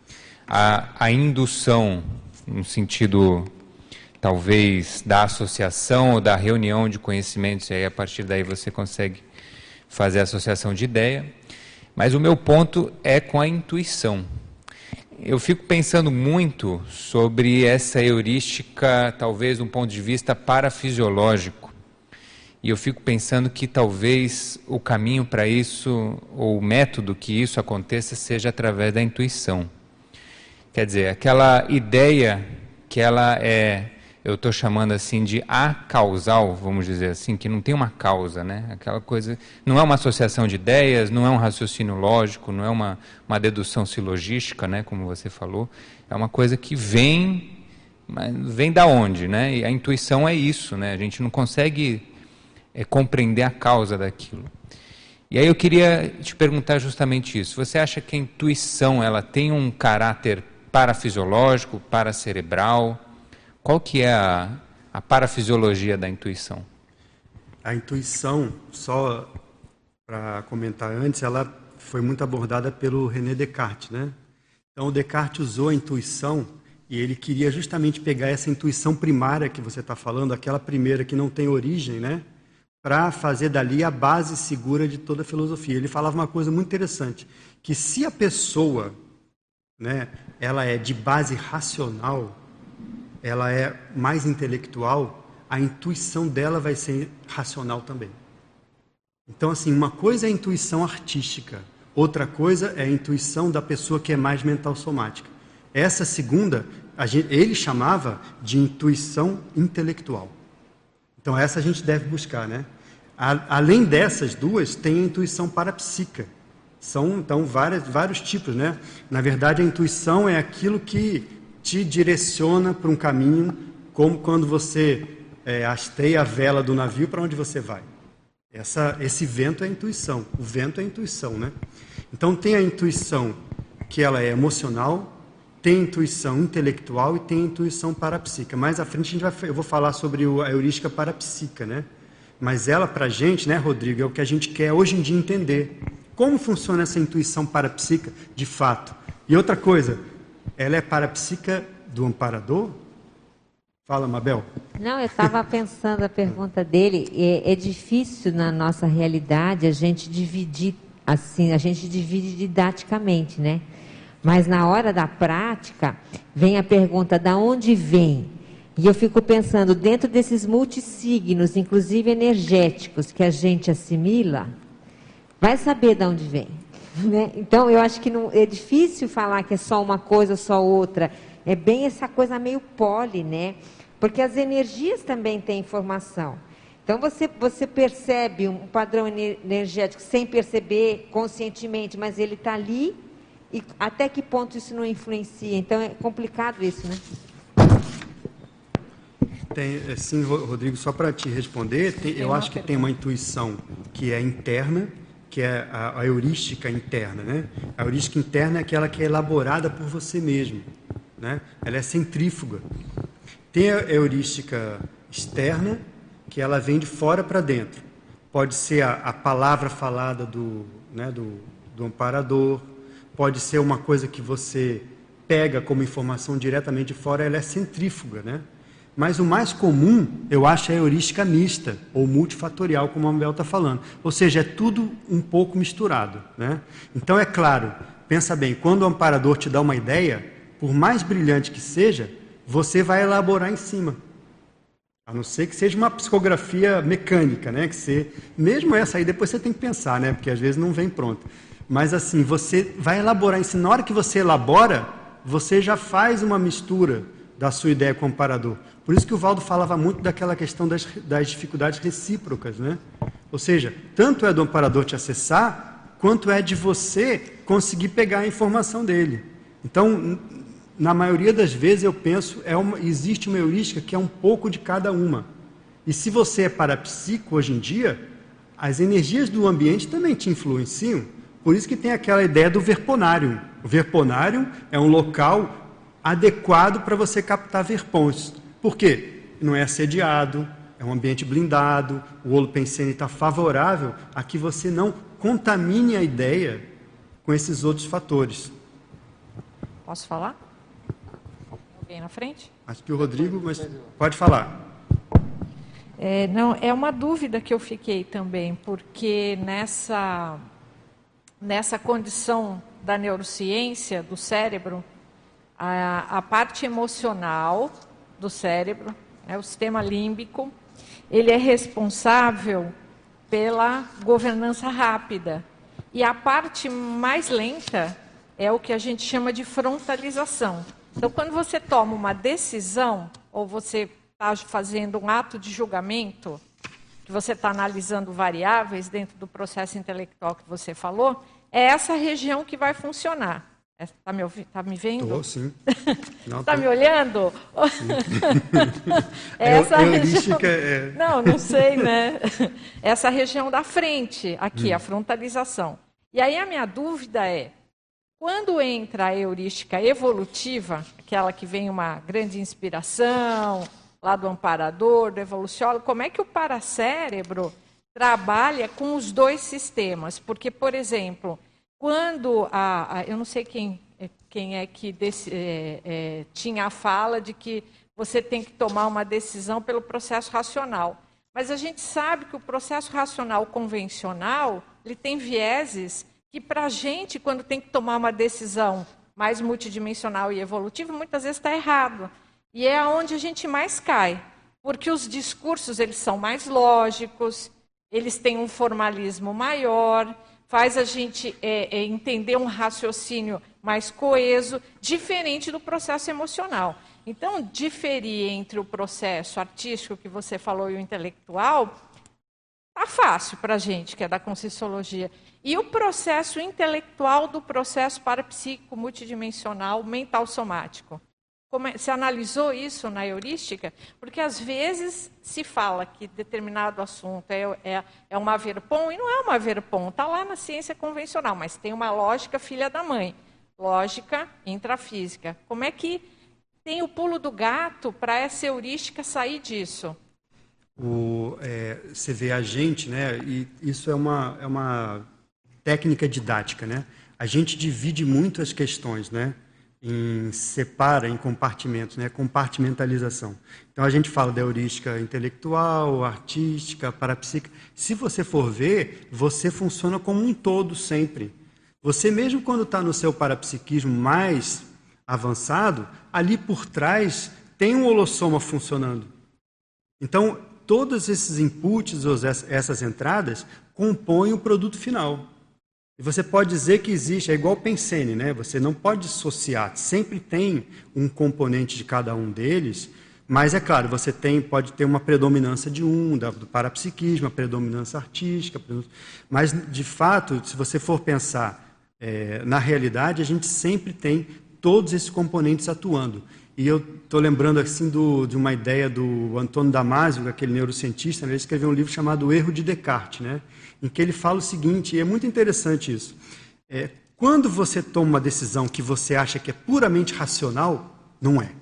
A indução, no sentido, talvez, da associação ou da reunião de conhecimentos, e aí, a partir daí, você consegue fazer a associação de ideia. Mas o meu ponto é com a intuição. Eu fico pensando muito sobre essa heurística, talvez, de um ponto de vista parafisiológico. E eu fico pensando que talvez o caminho para isso, ou o método que isso aconteça, seja através da intuição. Quer dizer, aquela ideia que ela eu estou chamando assim de acausal, vamos dizer assim, que não tem uma causa, né? Aquela coisa, não é uma associação de ideias, não é um raciocínio lógico, não é uma dedução silogística, né? Como você falou, é uma coisa que vem, mas vem da onde, né? E a intuição é isso, né? A gente não consegue compreender a causa daquilo. E aí eu queria te perguntar justamente isso. Você acha que a intuição ela tem um caráter parafisiológico, paracerebral? Qual que é a parafisiologia da intuição? A intuição, só para comentar antes, ela foi muito abordada pelo René Descartes, né? Então, o Descartes usou a intuição e ele queria justamente pegar essa intuição primária que você está falando, aquela primeira que não tem origem, né? Para fazer dali a base segura de toda a filosofia. Ele falava uma coisa muito interessante, que se a pessoa, né, ela é de base racional, ela é mais intelectual, a intuição dela vai ser racional também. Então, assim, uma coisa é a intuição artística, outra coisa é a intuição da pessoa que é mais mental somática. Essa segunda, ele chamava de intuição intelectual. Então, essa a gente deve buscar, né? Além dessas duas, tem a intuição parapsíquica. São, então, vários tipos, né? Na verdade, a intuição é aquilo que te direciona para um caminho, como quando você hasteia a vela do navio para onde você vai. Esse vento é a intuição. O vento é a intuição, né? Então, tem a intuição que ela é emocional, tem a intuição intelectual e tem a intuição parapsíquica. Mais à frente eu vou falar sobre a heurística parapsíquica, né? Mas ela, para a gente, né, Rodrigo, é o que a gente quer hoje em dia entender. Como funciona essa intuição parapsíquica, de fato? E outra coisa, ela é parapsíquica do amparador? Fala, Mabel. Não, eu estava pensando a pergunta dele. É difícil na nossa realidade a gente dividir assim, a gente divide didaticamente, né? Mas na hora da prática, vem a pergunta, da onde vem? E eu fico pensando, dentro desses multissignos, inclusive energéticos, que a gente assimila, vai saber de onde vem. Né? Então, eu acho que não, é difícil falar que é só uma coisa, só outra. É bem essa coisa meio poli, né? Porque as energias também têm informação. Então, você percebe um padrão energético sem perceber conscientemente, mas ele está ali. E até que ponto isso não influencia? Então, é complicado isso, né? Sim, Rodrigo, só para te responder, eu acho que tem uma intuição que é interna, que é a heurística interna, né? A heurística interna é aquela que é elaborada por você mesmo, né? Ela é centrífuga. Tem a heurística externa, que ela vem de fora para dentro. Pode ser a palavra falada do amparador, pode ser uma coisa que você pega como informação diretamente de fora, ela é centrífuga, né? Mas o mais comum, eu acho, é a heurística mista, ou multifatorial, como a Mabel está falando. Ou seja, é tudo um pouco misturado, né? Então, é claro, pensa bem, quando o amparador te dá uma ideia, por mais brilhante que seja, você vai elaborar em cima. A não ser que seja uma psicografia mecânica, né? Que você, mesmo essa aí, depois você tem que pensar, né? Porque às vezes não vem pronta. Mas assim, você vai elaborar em cima. Na hora que você elabora, você já faz uma mistura da sua ideia com o amparador. Por isso que o Valdo falava muito daquela questão das dificuldades recíprocas, né? Ou seja, tanto é do amparador te acessar, quanto é de você conseguir pegar a informação dele. Então, na maioria das vezes, eu penso, existe uma heurística que é um pouco de cada uma. E se você é parapsíquico hoje em dia, as energias do ambiente também te influenciam. Por isso que tem aquela ideia do verponário. O verponário é um local adequado para você captar verpões. Por quê? Não é assediado, é um ambiente blindado, o holopensene está favorável a que você não contamine a ideia com esses outros fatores. Posso falar? Alguém na frente? Acho que o Rodrigo, mas pode falar. Não, é uma dúvida que eu fiquei também, porque nessa condição da neurociência do cérebro, a parte emocional do cérebro, o sistema límbico, ele é responsável pela governança rápida. E a parte mais lenta é o que a gente chama de frontalização. Então, quando você toma uma decisão, ou você está fazendo um ato de julgamento, que você está analisando variáveis dentro do processo intelectual que você falou, é essa região que vai funcionar. Está me vendo? Estou, sim. Está me olhando? Essa região... Não sei, né? Essa região da frente, aqui, a frontalização. E aí a minha dúvida é, quando entra a heurística evolutiva, aquela que vem uma grande inspiração, lá do amparador, do evoluciólogo, como é que o paracérebro trabalha com os dois sistemas? Porque, por exemplo, quando eu não sei quem é que tinha a fala de que você tem que tomar uma decisão pelo processo racional. Mas a gente sabe que o processo racional convencional, ele tem vieses que, para a gente, quando tem que tomar uma decisão mais multidimensional e evolutiva, muitas vezes está errado. E é onde a gente mais cai, porque os discursos eles são mais lógicos, eles têm um formalismo maior, faz a gente entender um raciocínio mais coeso, diferente do processo emocional. Então, diferir entre o processo artístico que você falou e o intelectual, tá fácil para a gente, que é da Conscienciologia. E o processo intelectual do processo parapsíquico multidimensional mental somático. Você analisou isso na heurística? Porque às vezes se fala que determinado assunto é uma verpom, e não é uma verpom, está lá na ciência convencional, mas tem uma lógica filha da mãe, lógica intrafísica. Como é que tem o pulo do gato para essa heurística sair disso? Você vê a gente, né? E isso é uma técnica didática, né? A gente divide muito as questões, né? Separa em compartimentos, né? Compartimentalização. Então a gente fala da heurística intelectual, artística, parapsíquica. Se você for ver, você funciona como um todo sempre. Você mesmo quando está no seu parapsiquismo mais avançado, ali por trás tem um holossoma funcionando. Então todos esses inputs, essas entradas, compõem o produto final. E você pode dizer que existe, é igual o pensene, né? Você não pode dissociar, sempre tem um componente de cada um deles, mas é claro, você pode ter uma predominância de do parapsiquismo, a predominância artística, mas de fato, se você for pensar na realidade, a gente sempre tem todos esses componentes atuando. E eu estou lembrando assim de uma ideia do Antônio Damasio, aquele neurocientista, né? Ele escreveu um livro chamado O Erro de Descartes, né? Em que ele fala o seguinte, e é muito interessante isso, quando você toma uma decisão que você acha que é puramente racional, não é.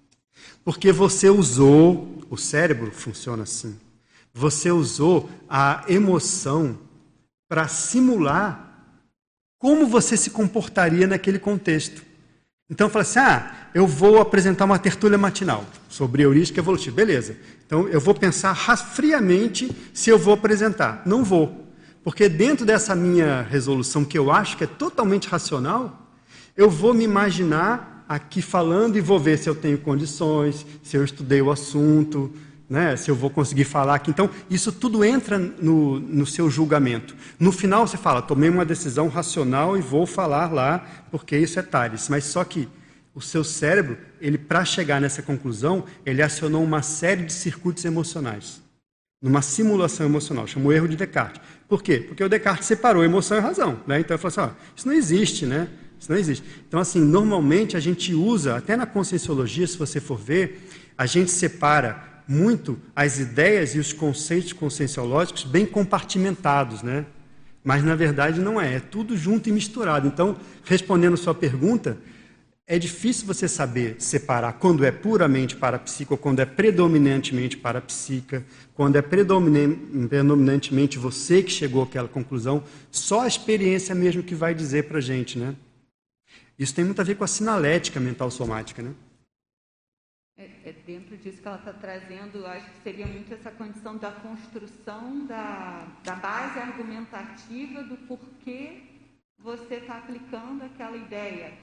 Porque você usou, o cérebro funciona assim, você usou a emoção para simular como você se comportaria naquele contexto. Então, fala assim, eu vou apresentar uma tertúlia matinal sobre heurística evolutiva. Beleza. Então, eu vou pensar friamente se eu vou apresentar. Não vou. Porque dentro dessa minha resolução, que eu acho que é totalmente racional, eu vou me imaginar aqui falando e vou ver se eu tenho condições, se eu estudei o assunto, né, se eu vou conseguir falar aqui. Então, isso tudo entra no seu julgamento. No final, você fala, tomei uma decisão racional e vou falar lá, porque isso é Tales. Mas só que o seu cérebro, para chegar nessa conclusão, ele acionou uma série de circuitos emocionais. Numa simulação emocional, chama o erro de Descartes. Por quê? Porque o Descartes separou emoção e razão. Né? Então, ele falou assim, isso não existe, né? Isso não existe. Então, assim, normalmente a gente usa, até na Conscienciologia, se você for ver, a gente separa muito as ideias e os conceitos conscienciológicos bem compartimentados, né? Mas, na verdade, não é. É tudo junto e misturado. Então, respondendo a sua pergunta, é difícil você saber separar quando é puramente parapsíquico ou quando é predominantemente parapsíquica, quando é predominantemente você que chegou àquela conclusão. Só a experiência mesmo que vai dizer para a gente, né? Isso tem muito a ver com a sinalética mental somática, né? É dentro disso que ela está trazendo, acho que seria muito essa condição da construção da base argumentativa do porquê você está aplicando aquela ideia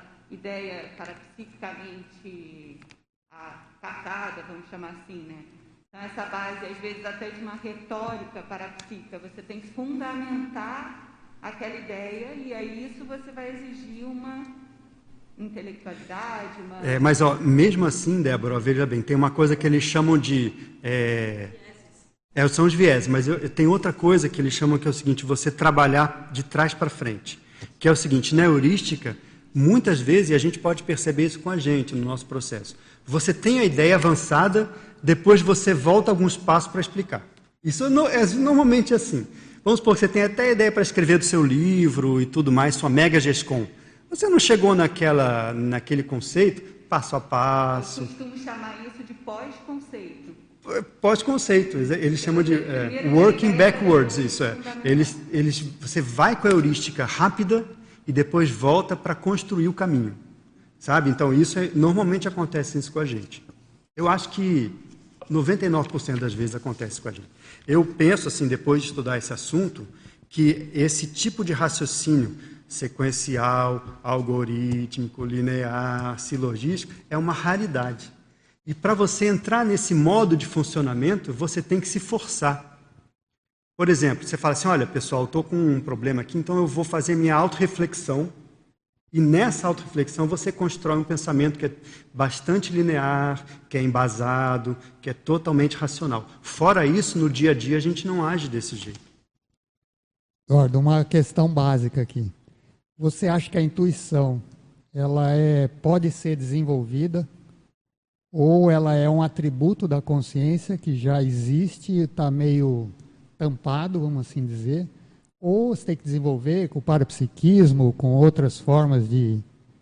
parapsiquicamente captada, vamos chamar assim, né? Então, essa base, às vezes, até de uma retórica parapsíquica, você tem que fundamentar aquela ideia e aí isso você vai exigir uma intelectualidade, mas, mesmo assim, Débora, veja bem, tem uma coisa que eles chamam de... são os vieses, mas tem outra coisa que eles chamam que é o seguinte, você trabalhar de trás para frente, que é o seguinte, na heurística, muitas vezes, e a gente pode perceber isso com a gente no nosso processo, você tem a ideia avançada, depois você volta alguns passos para explicar. Isso é normalmente assim. Vamos supor que você tem até a ideia para escrever do seu livro e tudo mais, sua mega GESCOM. Você não chegou naquele conceito, passo a passo. Eu costumo chamar isso de pós-conceito. Pós-conceito, eles chamam de working backwards, isso é. Você vai com a heurística rápida e depois volta para construir o caminho, sabe? Então, normalmente acontece isso com a gente. Eu acho que 99% das vezes acontece com a gente. Eu penso, assim, depois de estudar esse assunto, que esse tipo de raciocínio sequencial, algorítmico, linear, silogístico, é uma raridade. E para você entrar nesse modo de funcionamento, você tem que se forçar. Por exemplo, você fala assim, olha, pessoal, estou com um problema aqui, então eu vou fazer minha autorreflexão, e nessa autorreflexão você constrói um pensamento que é bastante linear, que é embasado, que é totalmente racional. Fora isso, no dia a dia, a gente não age desse jeito. Eduardo, uma questão básica aqui. Você acha que a intuição ela pode ser desenvolvida ou ela é um atributo da consciência que já existe e está meio tampado, vamos assim dizer, ou você tem que desenvolver com o parapsiquismo, com outras formas de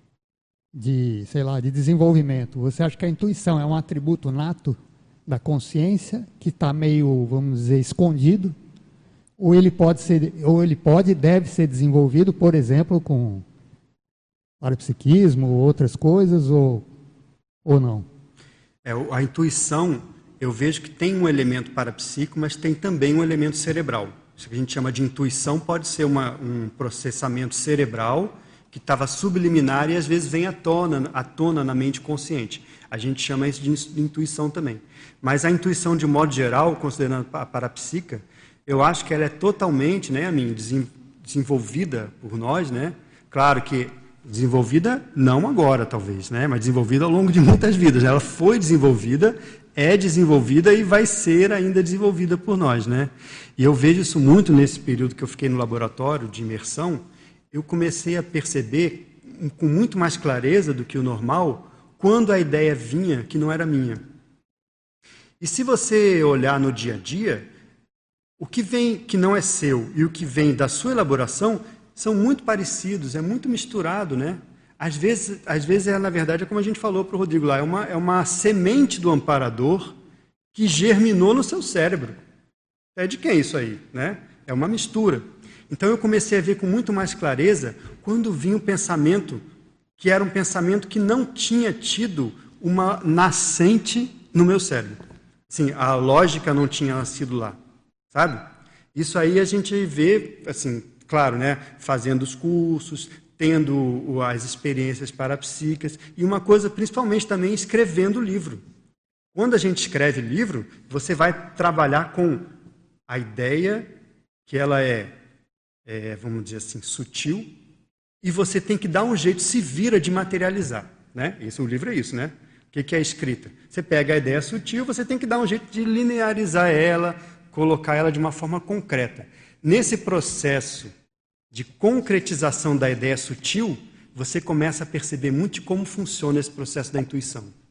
desenvolvimento? Você acha que a intuição é um atributo nato da consciência que está meio, vamos dizer, escondido? Ou ele pode e deve ser desenvolvido, por exemplo, com parapsiquismo ou outras coisas, ou não? A intuição, eu vejo que tem um elemento parapsíquico, mas tem também um elemento cerebral. Isso que a gente chama de intuição pode ser um processamento cerebral que estava subliminar e às vezes vem à tona na mente consciente. A gente chama isso de intuição também. Mas a intuição, de modo geral, considerando a parapsíquica, eu acho que ela é totalmente, né, desenvolvida por nós, né? Claro que desenvolvida não agora, talvez, né, mas desenvolvida ao longo de muitas vidas. Ela foi desenvolvida, é desenvolvida e vai ser ainda desenvolvida por nós, né? E eu vejo isso muito nesse período que eu fiquei no laboratório de imersão. Eu comecei a perceber com muito mais clareza do que o normal quando a ideia vinha que não era minha. E se você olhar no dia a dia, o que vem que não é seu e o que vem da sua elaboração são muito parecidos, é muito misturado, né? Às vezes na verdade, é como a gente falou para o Rodrigo lá, é uma semente do amparador que germinou no seu cérebro. É de quem isso aí, né? É uma mistura. Então eu comecei a ver com muito mais clareza quando vinha um pensamento que era um pensamento que não tinha tido uma nascente no meu cérebro. Assim, a lógica não tinha nascido lá. Sabe? Isso aí a gente vê, assim, claro, né, fazendo os cursos, tendo as experiências parapsíquicas e uma coisa principalmente também escrevendo livro. Quando a gente escreve livro, você vai trabalhar com a ideia que ela vamos dizer assim, sutil, e você tem que dar um jeito, se vira de materializar, né? O livro é isso, né? O que é a escrita? Você pega a ideia sutil, você tem que dar um jeito de linearizar ela, colocar ela de uma forma concreta. Nesse processo de concretização da ideia sutil, você começa a perceber muito como funciona esse processo da intuição.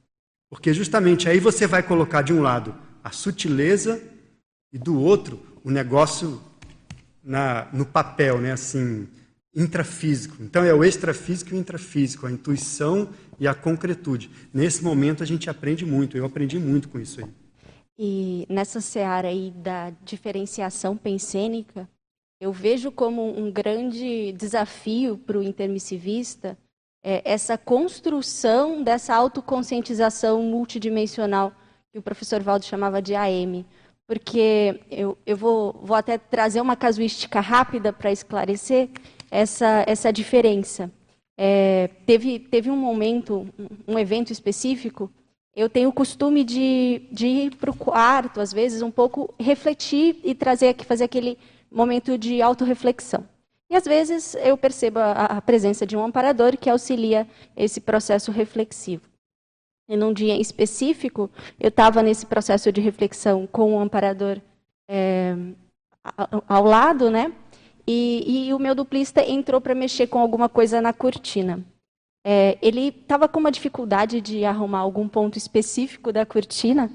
Porque justamente aí você vai colocar de um lado a sutileza e do outro o negócio no papel, né? Assim, intrafísico. Então é o extrafísico e o intrafísico, a intuição e a concretude. Nesse momento a gente aprende muito, eu aprendi muito com isso aí. E nessa seara aí da diferenciação pensênica, eu vejo como um grande desafio para o intermissivista essa construção dessa autoconscientização multidimensional que o professor Valdo chamava de AM. Porque eu vou até trazer uma casuística rápida para esclarecer essa diferença. Teve um momento, um evento específico, eu tenho o costume de ir para o quarto, às vezes, um pouco refletir e fazer aquele momento de autorreflexão. E, às vezes, eu percebo a presença de um amparador que auxilia esse processo reflexivo. E num dia específico, eu estava nesse processo de reflexão com o amparador ao lado, né? E o meu duplista entrou para mexer com alguma coisa na cortina. Ele estava com uma dificuldade de arrumar algum ponto específico da cortina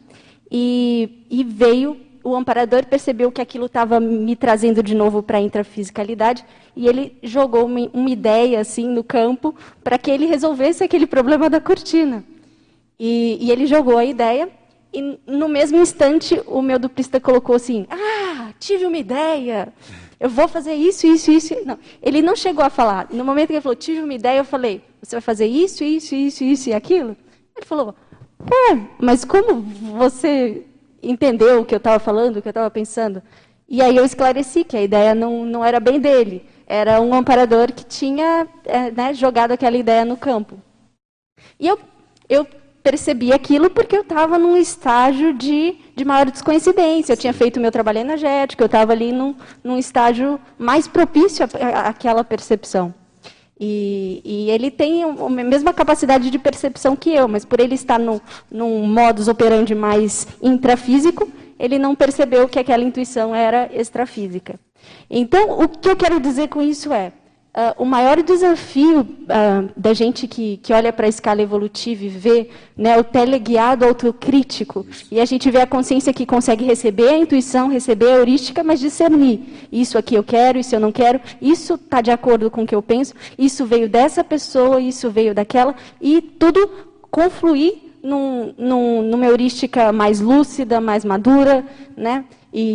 e veio, o amparador percebeu que aquilo estava me trazendo de novo para a intrafisicalidade e ele jogou uma ideia assim no campo para que ele resolvesse aquele problema da cortina. E ele jogou a ideia e no mesmo instante o meu duplista colocou assim: tive uma ideia, eu vou fazer isso, isso, isso. Não, ele não chegou a falar. No momento que ele falou, tive uma ideia, eu falei, você vai fazer isso, isso, isso, isso e aquilo? Ele falou, mas como você entendeu o que eu estava falando, o que eu estava pensando? E aí eu esclareci que a ideia não era bem dele, era um amparador que tinha jogado aquela ideia no campo. E eu percebi aquilo porque eu estava num estágio de maior descoincidência. Eu tinha feito o meu trabalho energético, eu estava ali num estágio mais propício àquela percepção. E ele tem a mesma capacidade de percepção que eu, mas por ele estar num modus operandi mais intrafísico, ele não percebeu que aquela intuição era extrafísica. Então, o que eu quero dizer com isso o maior desafio da gente que olha para a escala evolutiva e vê, né, o teleguiado autocrítico, e a gente vê a consciência que consegue receber a intuição, receber a heurística, mas discernir. Isso aqui eu quero, isso eu não quero, isso está de acordo com o que eu penso, isso veio dessa pessoa, isso veio daquela, e tudo confluir numa heurística mais lúcida, mais madura, né?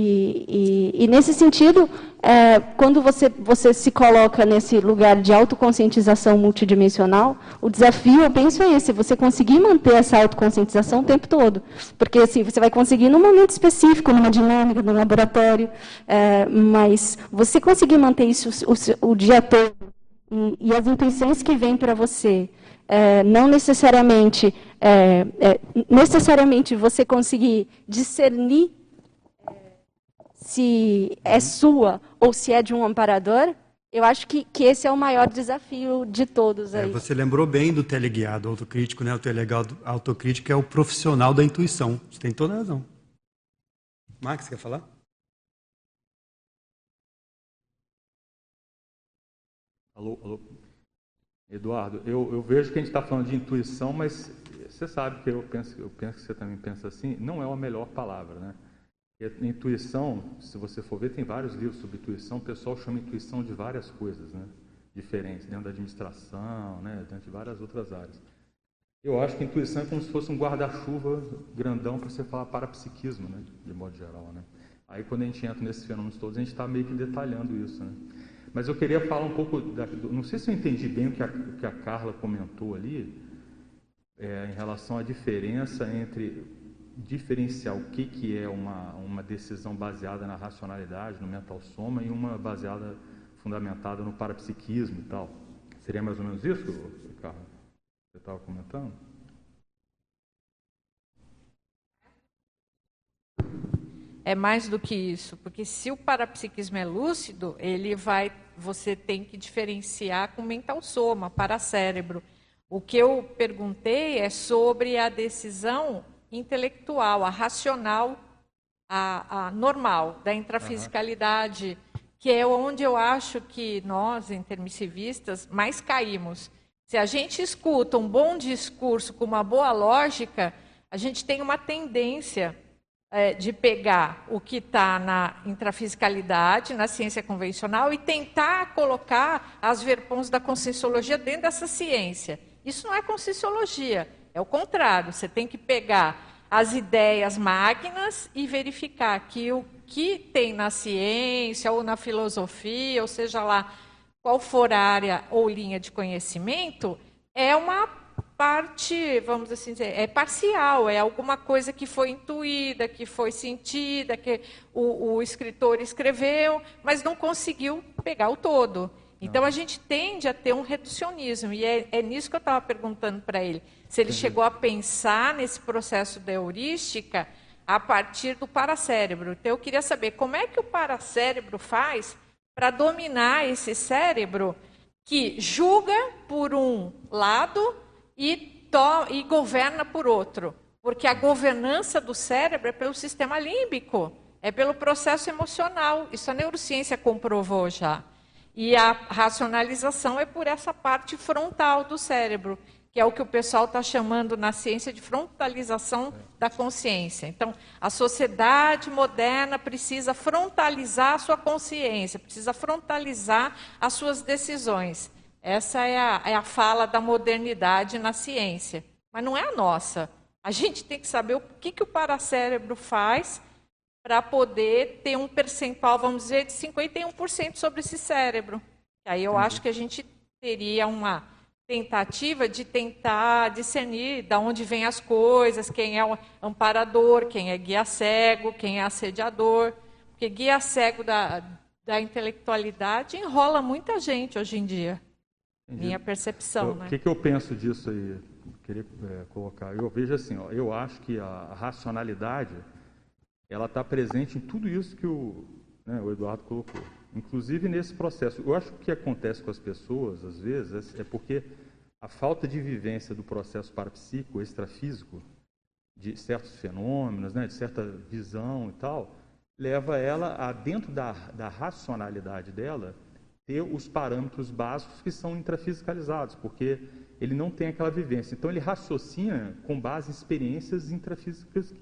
E nesse sentido, quando você se coloca nesse lugar de autoconscientização multidimensional, o desafio, eu penso, é esse, você conseguir manter essa autoconscientização o tempo todo. Porque assim, você vai conseguir num momento específico, numa dinâmica, num laboratório, mas você conseguir manter isso o dia todo, e as intuições que vêm para você, não necessariamente você conseguir discernir se é sua ou se é de um amparador, eu acho que esse é o maior desafio de todos aí. Você lembrou bem do teleguiado autocrítico, né? O teleguiado autocrítico é o profissional da intuição. Você tem toda a razão. Max, quer falar? Alô. Eduardo, eu vejo que a gente está falando de intuição, mas você sabe que eu penso que você também pensa assim, não é a melhor palavra, né? Intuição, se você for ver, tem vários livros sobre intuição, o pessoal chama intuição de várias coisas, né? Diferentes, dentro da administração, né? Dentro de várias outras áreas. Eu acho que intuição é como se fosse um guarda-chuva grandão para você falar parapsiquismo, né? De modo geral, né? Aí quando a gente entra nesses fenômenos todos, a gente está meio que detalhando isso, né? Mas eu queria falar um pouco, não sei se eu entendi bem o que a Carla comentou ali, em relação à diferença entre diferenciar o que é uma decisão baseada na racionalidade, no mental soma, e uma baseada, fundamentada no parapsiquismo e tal. Seria mais ou menos isso, Carla? Você estava comentando? É mais do que isso, porque se o parapsiquismo é lúcido, você tem que diferenciar com mental soma, paracérebro. O que eu perguntei é sobre a decisão intelectual, a racional, a normal, da intrafisicalidade, que é onde eu acho que nós, intermissivistas, mais caímos. Se a gente escuta um bom discurso com uma boa lógica, a gente tem uma tendência de pegar o que está na intrafisicalidade, na ciência convencional, e tentar colocar as verpons da conscienciologia dentro dessa ciência. Isso não é conscienciologia, é o contrário. Você tem que pegar as ideias magnas e verificar que o que tem na ciência ou na filosofia, ou seja lá qual for a área ou linha de conhecimento, é uma parte, vamos assim dizer, é parcial, é alguma coisa que foi intuída, que foi sentida, que o escritor escreveu, mas não conseguiu pegar o todo. Então, a gente tende a ter um reducionismo, e é nisso que eu estava perguntando para ele, se ele chegou a pensar nesse processo da heurística a partir do paracérebro. Então, eu queria saber como é que o paracérebro faz para dominar esse cérebro que julga por um lado e governa por outro. Porque a governança do cérebro é pelo sistema límbico, é pelo processo emocional. Isso a neurociência comprovou já. E a racionalização é por essa parte frontal do cérebro, que é o que o pessoal está chamando na ciência de frontalização da consciência. Então, a sociedade moderna precisa frontalizar a sua consciência, precisa frontalizar as suas decisões. Essa é a fala da modernidade na ciência, mas não é a nossa. A gente tem que saber o que o paracérebro faz para poder ter um percentual, vamos dizer, de 51% sobre esse cérebro. Aí eu acho que a gente teria uma tentativa de tentar discernir de onde vêm as coisas, quem é o amparador, quem é guia cego, quem é assediador. Porque guia cego da intelectualidade enrola muita gente hoje em dia. Entendi. Minha percepção. O que eu penso disso aí? Queria colocar. Eu vejo assim, eu acho que a racionalidade ela está presente em tudo isso que o Eduardo colocou. Inclusive nesse processo. Eu acho que o que acontece com as pessoas, às vezes, é porque a falta de vivência do processo parapsíquico, extrafísico, de certos fenômenos, de certa visão e tal, leva ela a, dentro da racionalidade dela, ter os parâmetros básicos que são intrafisicalizados, porque ele não tem aquela vivência. Então, ele raciocina com base em experiências intrafísicas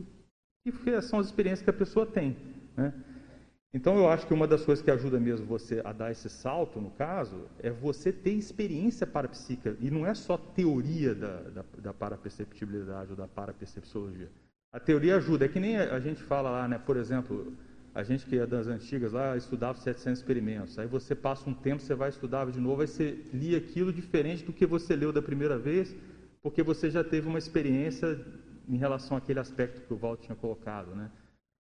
que são as experiências que a pessoa tem, né? Então, eu acho que uma das coisas que ajuda mesmo você a dar esse salto, no caso, é você ter experiência parapsíquica, e não é só teoria da paraperceptibilidade ou da parapercepciologia. A teoria ajuda, é que nem a gente fala lá, né? Por exemplo, a gente que é das antigas lá, estudava 700 experimentos, aí você passa um tempo, você vai estudar de novo, aí você lia aquilo diferente do que você leu da primeira vez, porque você já teve uma experiência em relação àquele aspecto que o Walter tinha colocado, né?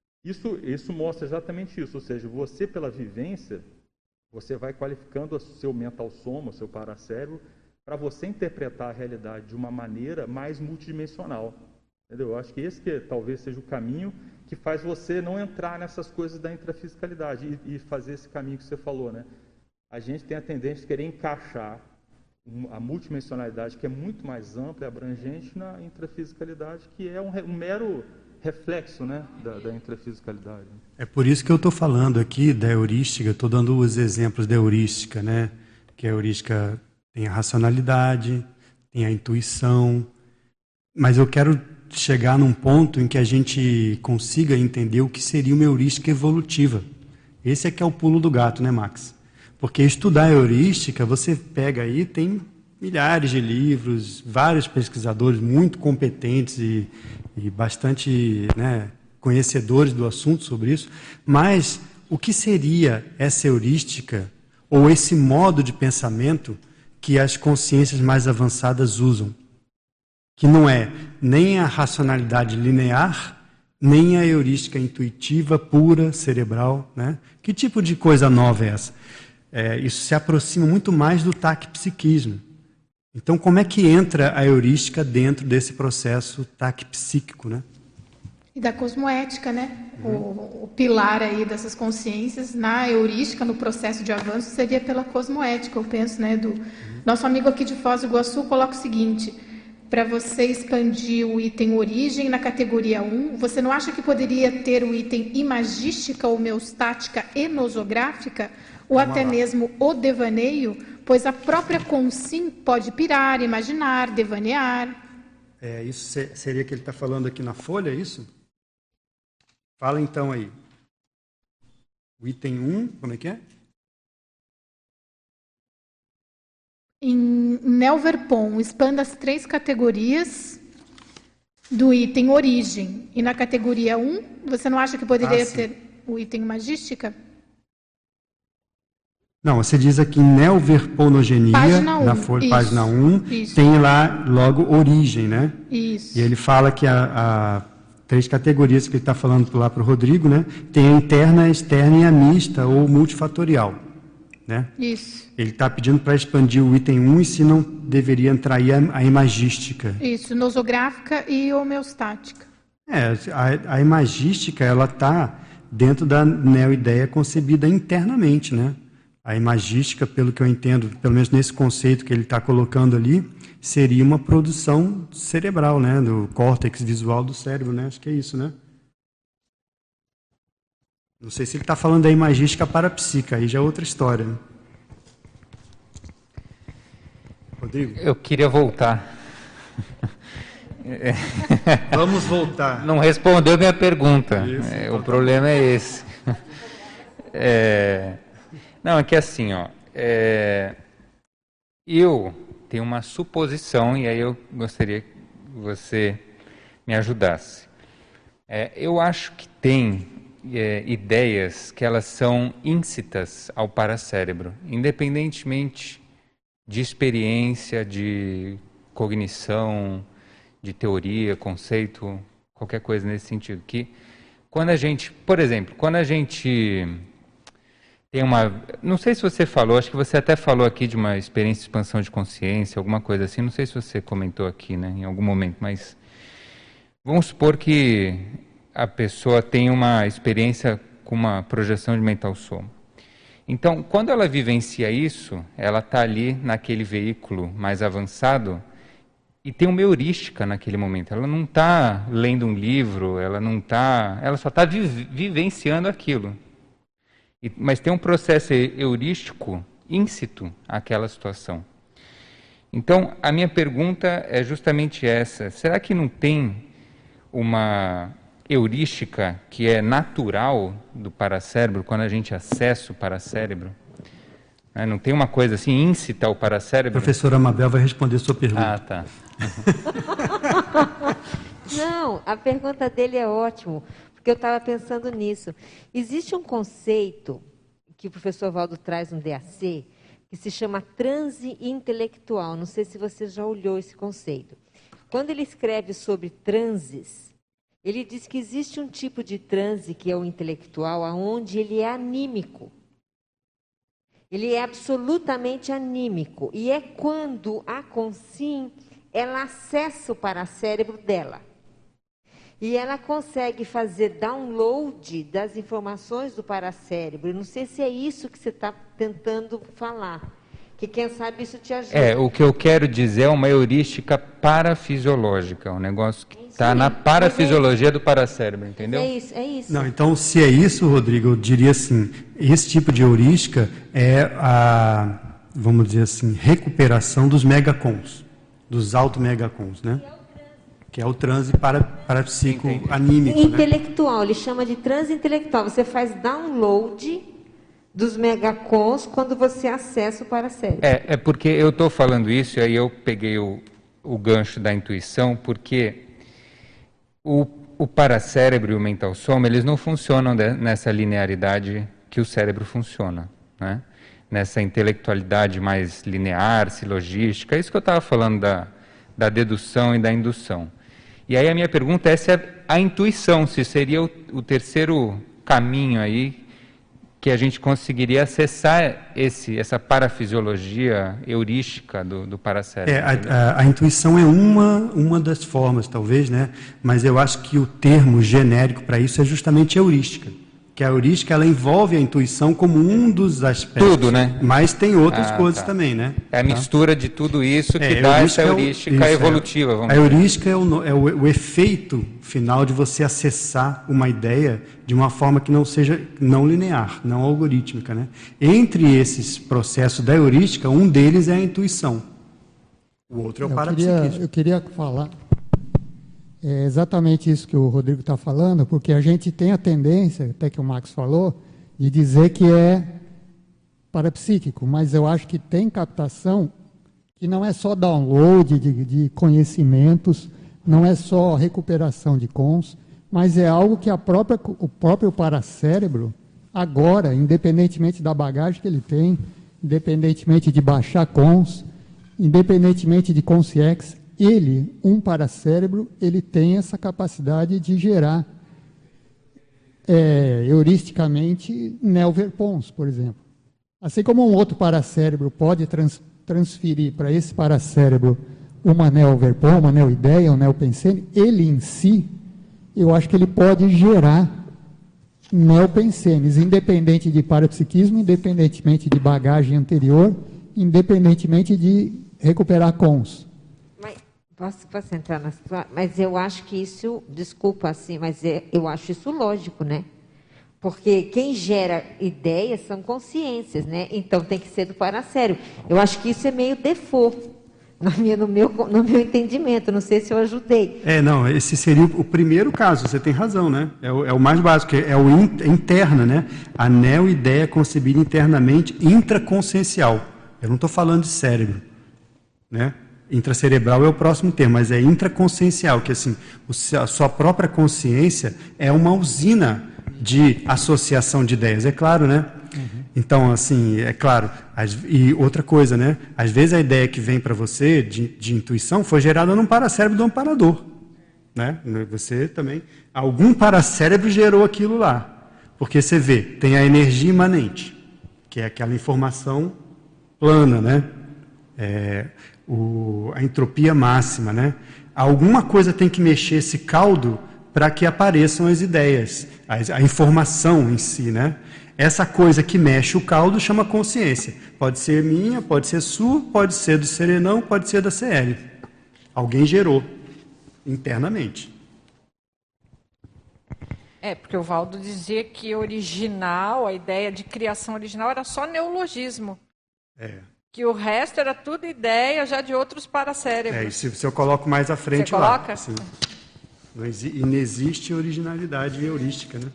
Isso mostra exatamente isso, ou seja, você pela vivência, você vai qualificando o seu mental soma, o seu paracérebro, para você interpretar a realidade de uma maneira mais multidimensional. Entendeu? Eu acho que esse que talvez seja o caminho que faz você não entrar nessas coisas da intrafisicalidade e fazer esse caminho que você falou, né? A gente tem a tendência de querer encaixar a multidimensionalidade, que é muito mais ampla e abrangente, na intrafisicalidade, que é um mero reflexo, né, da intrafisicalidade. É por isso que eu estou falando aqui da heurística, estou dando os exemplos da heurística, né? Que a heurística tem a racionalidade, tem a intuição, mas eu quero chegar num ponto em que a gente consiga entender o que seria uma heurística evolutiva. Esse é que é o pulo do gato, né, Max? Porque estudar a heurística, você pega aí, tem milhares de livros, vários pesquisadores muito competentes e bastante, né, conhecedores do assunto sobre isso, mas o que seria essa heurística ou esse modo de pensamento que as consciências mais avançadas usam? Que não é nem a racionalidade linear, nem a heurística intuitiva, pura, cerebral, né? Que tipo de coisa nova é essa? Isso se aproxima muito mais do taquipsiquismo. Então, como é que entra a heurística dentro desse processo taquipsíquico, né? E da cosmoética, né? O pilar aí dessas consciências na heurística, no processo de avanço, seria pela cosmoética, eu penso, né? Do nosso amigo aqui de Foz do Iguaçu coloca o seguinte: para você expandir o item origem na categoria 1, você não acha que poderia ter o item imagística, homeostática e nosográfica, ou até mesmo o devaneio, pois a própria consim pode pirar, imaginar, devanear? Isso seria que ele está falando aqui na folha, é isso? Fala então aí. O item 1, como é que é? Em Nelverpon, expanda as 3 categorias do item origem. E na categoria 1, você não acha que poderia ter o item magística? Não, você diz aqui neoverponogenia, página 1, na folha, isso, página 1, isso. tem lá logo origem, né? Isso. E ele fala que a 3 categorias que ele está falando lá para o Rodrigo, né? Tem a interna, a externa e a mista ou multifatorial, né? Isso. Ele está pedindo para expandir o item 1 e se não deveria entrar aí a imagística. Isso, nosográfica e homeostática. A imagística, ela está dentro da neoideia concebida internamente, né? A imagística, pelo que eu entendo, pelo menos nesse conceito que ele está colocando ali, seria uma produção cerebral, né? Do córtex visual do cérebro, né? Acho que é isso, né? Não sei se ele está falando da imagística parapsíquica, aí já é outra história. Né? Rodrigo? Eu queria voltar. Vamos voltar. Não respondeu minha pergunta. Isso, o problema é esse. Não, é que assim, eu tenho uma suposição, e aí eu gostaria que você me ajudasse. Eu acho que tem ideias que elas são íncitas ao paracérebro, independentemente de experiência, de cognição, de teoria, conceito, qualquer coisa nesse sentido. Que quando a gente, por exemplo, quando a gente tem não sei se você falou, acho que você até falou aqui de uma experiência de expansão de consciência, alguma coisa assim, não sei se você comentou aqui, né, em algum momento, mas vamos supor que a pessoa tem uma experiência com uma projeção de mental soma. Então, quando ela vivencia isso, ela está ali naquele veículo mais avançado e tem uma heurística naquele momento. Ela não está lendo um livro, ela só está vivenciando aquilo. Mas tem um processo heurístico íncito àquela situação. Então, a minha pergunta é justamente essa. Será que não tem uma heurística que é natural do paracérebro, quando a gente acessa o paracérebro? Não tem uma coisa assim íncita ao paracérebro? A professora Mabel vai responder a sua pergunta. Ah, tá. Não, a pergunta dele é ótima, porque eu estava pensando nisso. Existe um conceito que o professor Valdo traz no DAC, que se chama transe intelectual. Não sei se você já olhou esse conceito. Quando ele escreve sobre transes, ele diz que existe um tipo de transe, que é o intelectual, onde ele é anímico. Ele é absolutamente anímico. E é quando a consciência, ela acessa o paracérebro dela. E ela consegue fazer download das informações do paracérebro. Eu não sei se é isso que você está tentando falar. Que quem sabe isso te ajuda. O que eu quero dizer é uma heurística parafisiológica, um negócio que está na parafisiologia do paracérebro, entendeu? É isso. Não, então, se é isso, Rodrigo, eu diria assim, esse tipo de heurística é a, vamos dizer assim, recuperação dos megacons, dos auto-megacons, né? Que é o transe parapsico-anímico. Intelectual, ele chama de transe intelectual. Você faz download dos megacons quando você acessa o paracérebro. É porque eu estou falando isso, e aí eu peguei o gancho da intuição, porque o paracérebro e o mental soma, eles não funcionam nessa linearidade que o cérebro funciona, né? Nessa intelectualidade mais linear, silogística. É isso que eu estava falando da dedução e da indução. E aí a minha pergunta é se a intuição, se seria o terceiro caminho aí que a gente conseguiria acessar essa parafisiologia heurística do paracérebro. A intuição é uma das formas, talvez, né? Mas eu acho que o termo genérico para isso é justamente heurística. Que a heurística, ela envolve a intuição como um dos aspectos. Tudo, né? Mas tem outras coisas também, né? É a mistura de tudo isso que dá essa heurística evolutiva. Vamos dizer. A heurística é o efeito final de você acessar uma ideia de uma forma que não seja não linear, não algorítmica, né? Entre esses processos da heurística, um deles é a intuição. O outro é o parapsiquismo. Eu queria falar É exatamente isso que o Rodrigo está falando, porque a gente tem a tendência, até que o Max falou, de dizer que é parapsíquico, mas eu acho que tem captação que não é só download de conhecimentos, não é só recuperação de cons, mas é algo que o próprio paracérebro, agora, independentemente da bagagem que ele tem, independentemente de baixar cons, independentemente de consciex, ele, um paracérebro, ele tem essa capacidade de gerar heuristicamente neoverpons, por exemplo. Assim como um outro paracérebro pode transferir para esse paracérebro uma neoverpon, uma neoideia, um neopensene, ele em si, eu acho que ele pode gerar neopensenes, independente de parapsiquismo, independentemente de bagagem anterior, independentemente de recuperar cons. Posso entrar na situação? Mas eu acho que isso, desculpa assim, mas eu acho isso lógico, né? Porque quem gera ideias são consciências, né? Então tem que ser do paracérebro. Eu acho que isso é meio default, no meu entendimento. Não sei se eu ajudei. Não, esse seria o primeiro caso, você tem razão, né? É o mais básico, é o interna, né? A neoideia concebida internamente, intraconsciencial. Eu não estou falando de cérebro, né? Intracerebral é o próximo termo, mas é intraconsciencial, que assim, a sua própria consciência é uma usina de associação de ideias, é claro, né? Uhum. Então, assim, é claro. E outra coisa, né? Às vezes a ideia que vem para você de intuição foi gerada num paracérebro do amparador, né? Você também, algum paracérebro gerou aquilo lá, porque você vê, tem a energia imanente, que é aquela informação plana, né? A entropia máxima, né? Alguma coisa tem que mexer esse caldo para que apareçam as ideias, a informação em si, né? Essa coisa que mexe o caldo chama consciência. Pode ser minha, pode ser sua, pode ser do Serenão, pode ser da CL. Alguém gerou internamente. Porque o Valdo dizia que original, a ideia de criação original era só neologismo. Que o resto era tudo ideia já de outros paracérebros. Se eu coloco mais à frente lá. Você coloca? Assim, não existe originalidade heurística, né?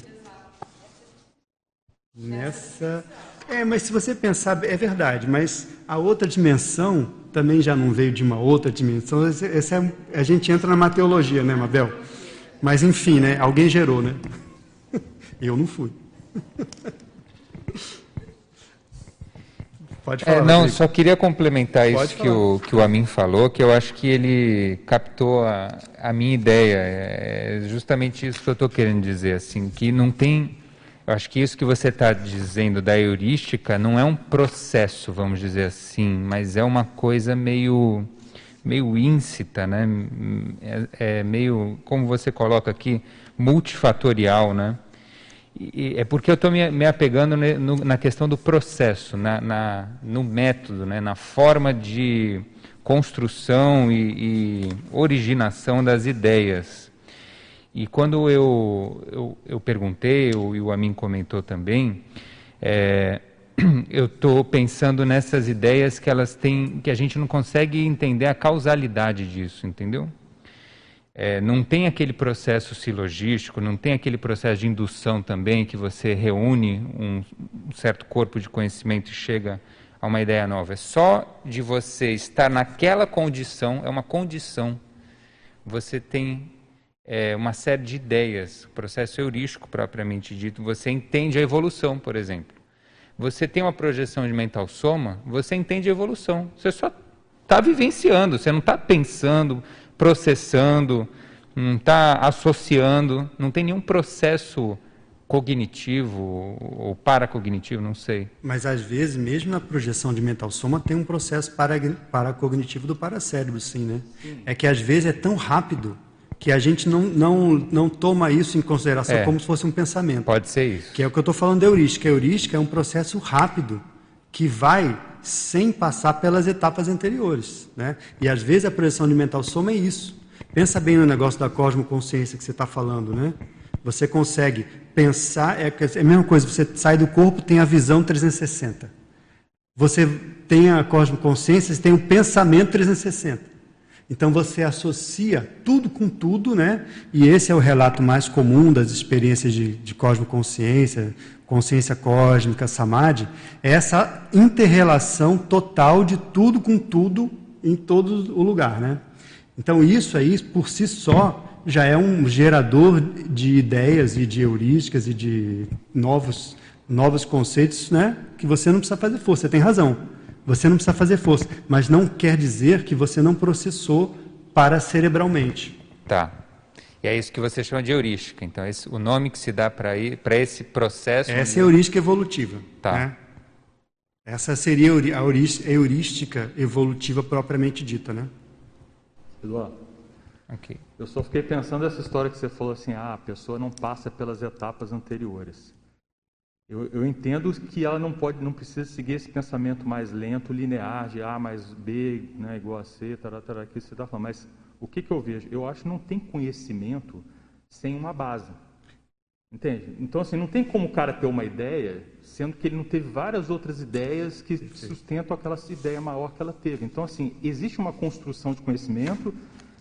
Mas se você pensar, é verdade, mas a outra dimensão também já não veio de uma outra dimensão. A gente entra na mateologia, né, Mabel? Mas enfim, né? Alguém gerou, né? Eu não fui. Pode falar, não, Rodrigo. só queria complementar isso que o Amin falou, que eu acho que ele captou a minha ideia. É justamente isso que eu estou querendo dizer, assim, que não tem... Eu acho que isso que você está dizendo da heurística não é um processo, vamos dizer assim, mas é uma coisa meio íncita, né? É meio, como você coloca aqui, multifatorial, né? E é porque eu estou me apegando na questão do processo, no método, né? Na forma de construção e originação das ideias. E quando eu perguntei, e o Amin comentou também, eu estou pensando nessas ideias que elas têm, que a gente não consegue entender a causalidade disso, entendeu? Não tem aquele processo silogístico, não tem aquele processo de indução também, que você reúne um certo corpo de conhecimento e chega a uma ideia nova. É só de você estar naquela condição, é uma condição, você tem uma série de ideias, processo heurístico propriamente dito, você entende a evolução, por exemplo. Você tem uma projeção de mental soma, você entende a evolução, você só está vivenciando, você não está pensando, processando, não está associando, não tem nenhum processo cognitivo ou paracognitivo, não sei. Mas às vezes, mesmo na projeção de mental soma, tem um processo paracognitivo do paracérebro, sim, né? Sim. É que às vezes é tão rápido que a gente não toma isso em consideração como se fosse um pensamento. Pode ser isso. Que é o que eu estou falando da heurística. A heurística é um processo rápido que vai sem passar pelas etapas anteriores, né? E às vezes a projeção de mental soma é isso. Pensa bem no negócio da cosmoconsciência que você está falando, né? Você consegue pensar, é a mesma coisa, você sai do corpo, tem a visão 360. Você tem a cosmoconsciência, você tem o pensamento 360. Então você associa tudo com tudo, né? E esse é o relato mais comum das experiências de cosmoconsciência, consciência cósmica, samadhi, é essa interrelação total de tudo com tudo em todo o lugar, né? Então isso aí, por si só, já é um gerador de ideias e de heurísticas e de novos conceitos, né? Que você não precisa fazer força, você tem razão. Você não precisa fazer força, mas não quer dizer que você não processou paracerebralmente. Tá. E é isso que você chama de heurística. Então, o nome que se dá para esse processo... Essa é a heurística evolutiva. Tá. Né? Essa seria a heurística evolutiva propriamente dita, né? Eduardo, okay. Eu só fiquei pensando nessa história que você falou assim, a pessoa não passa pelas etapas anteriores. Eu entendo que ela não precisa seguir esse pensamento mais lento, linear, de A mais B, né, igual a C, tarará, que você está falando. Mas o que eu vejo? Eu acho que não tem conhecimento sem uma base. Entende? Então, assim, não tem como o cara ter uma ideia, sendo que ele não teve várias outras ideias que sustentam aquela ideia maior que ela teve. Então, assim, existe uma construção de conhecimento.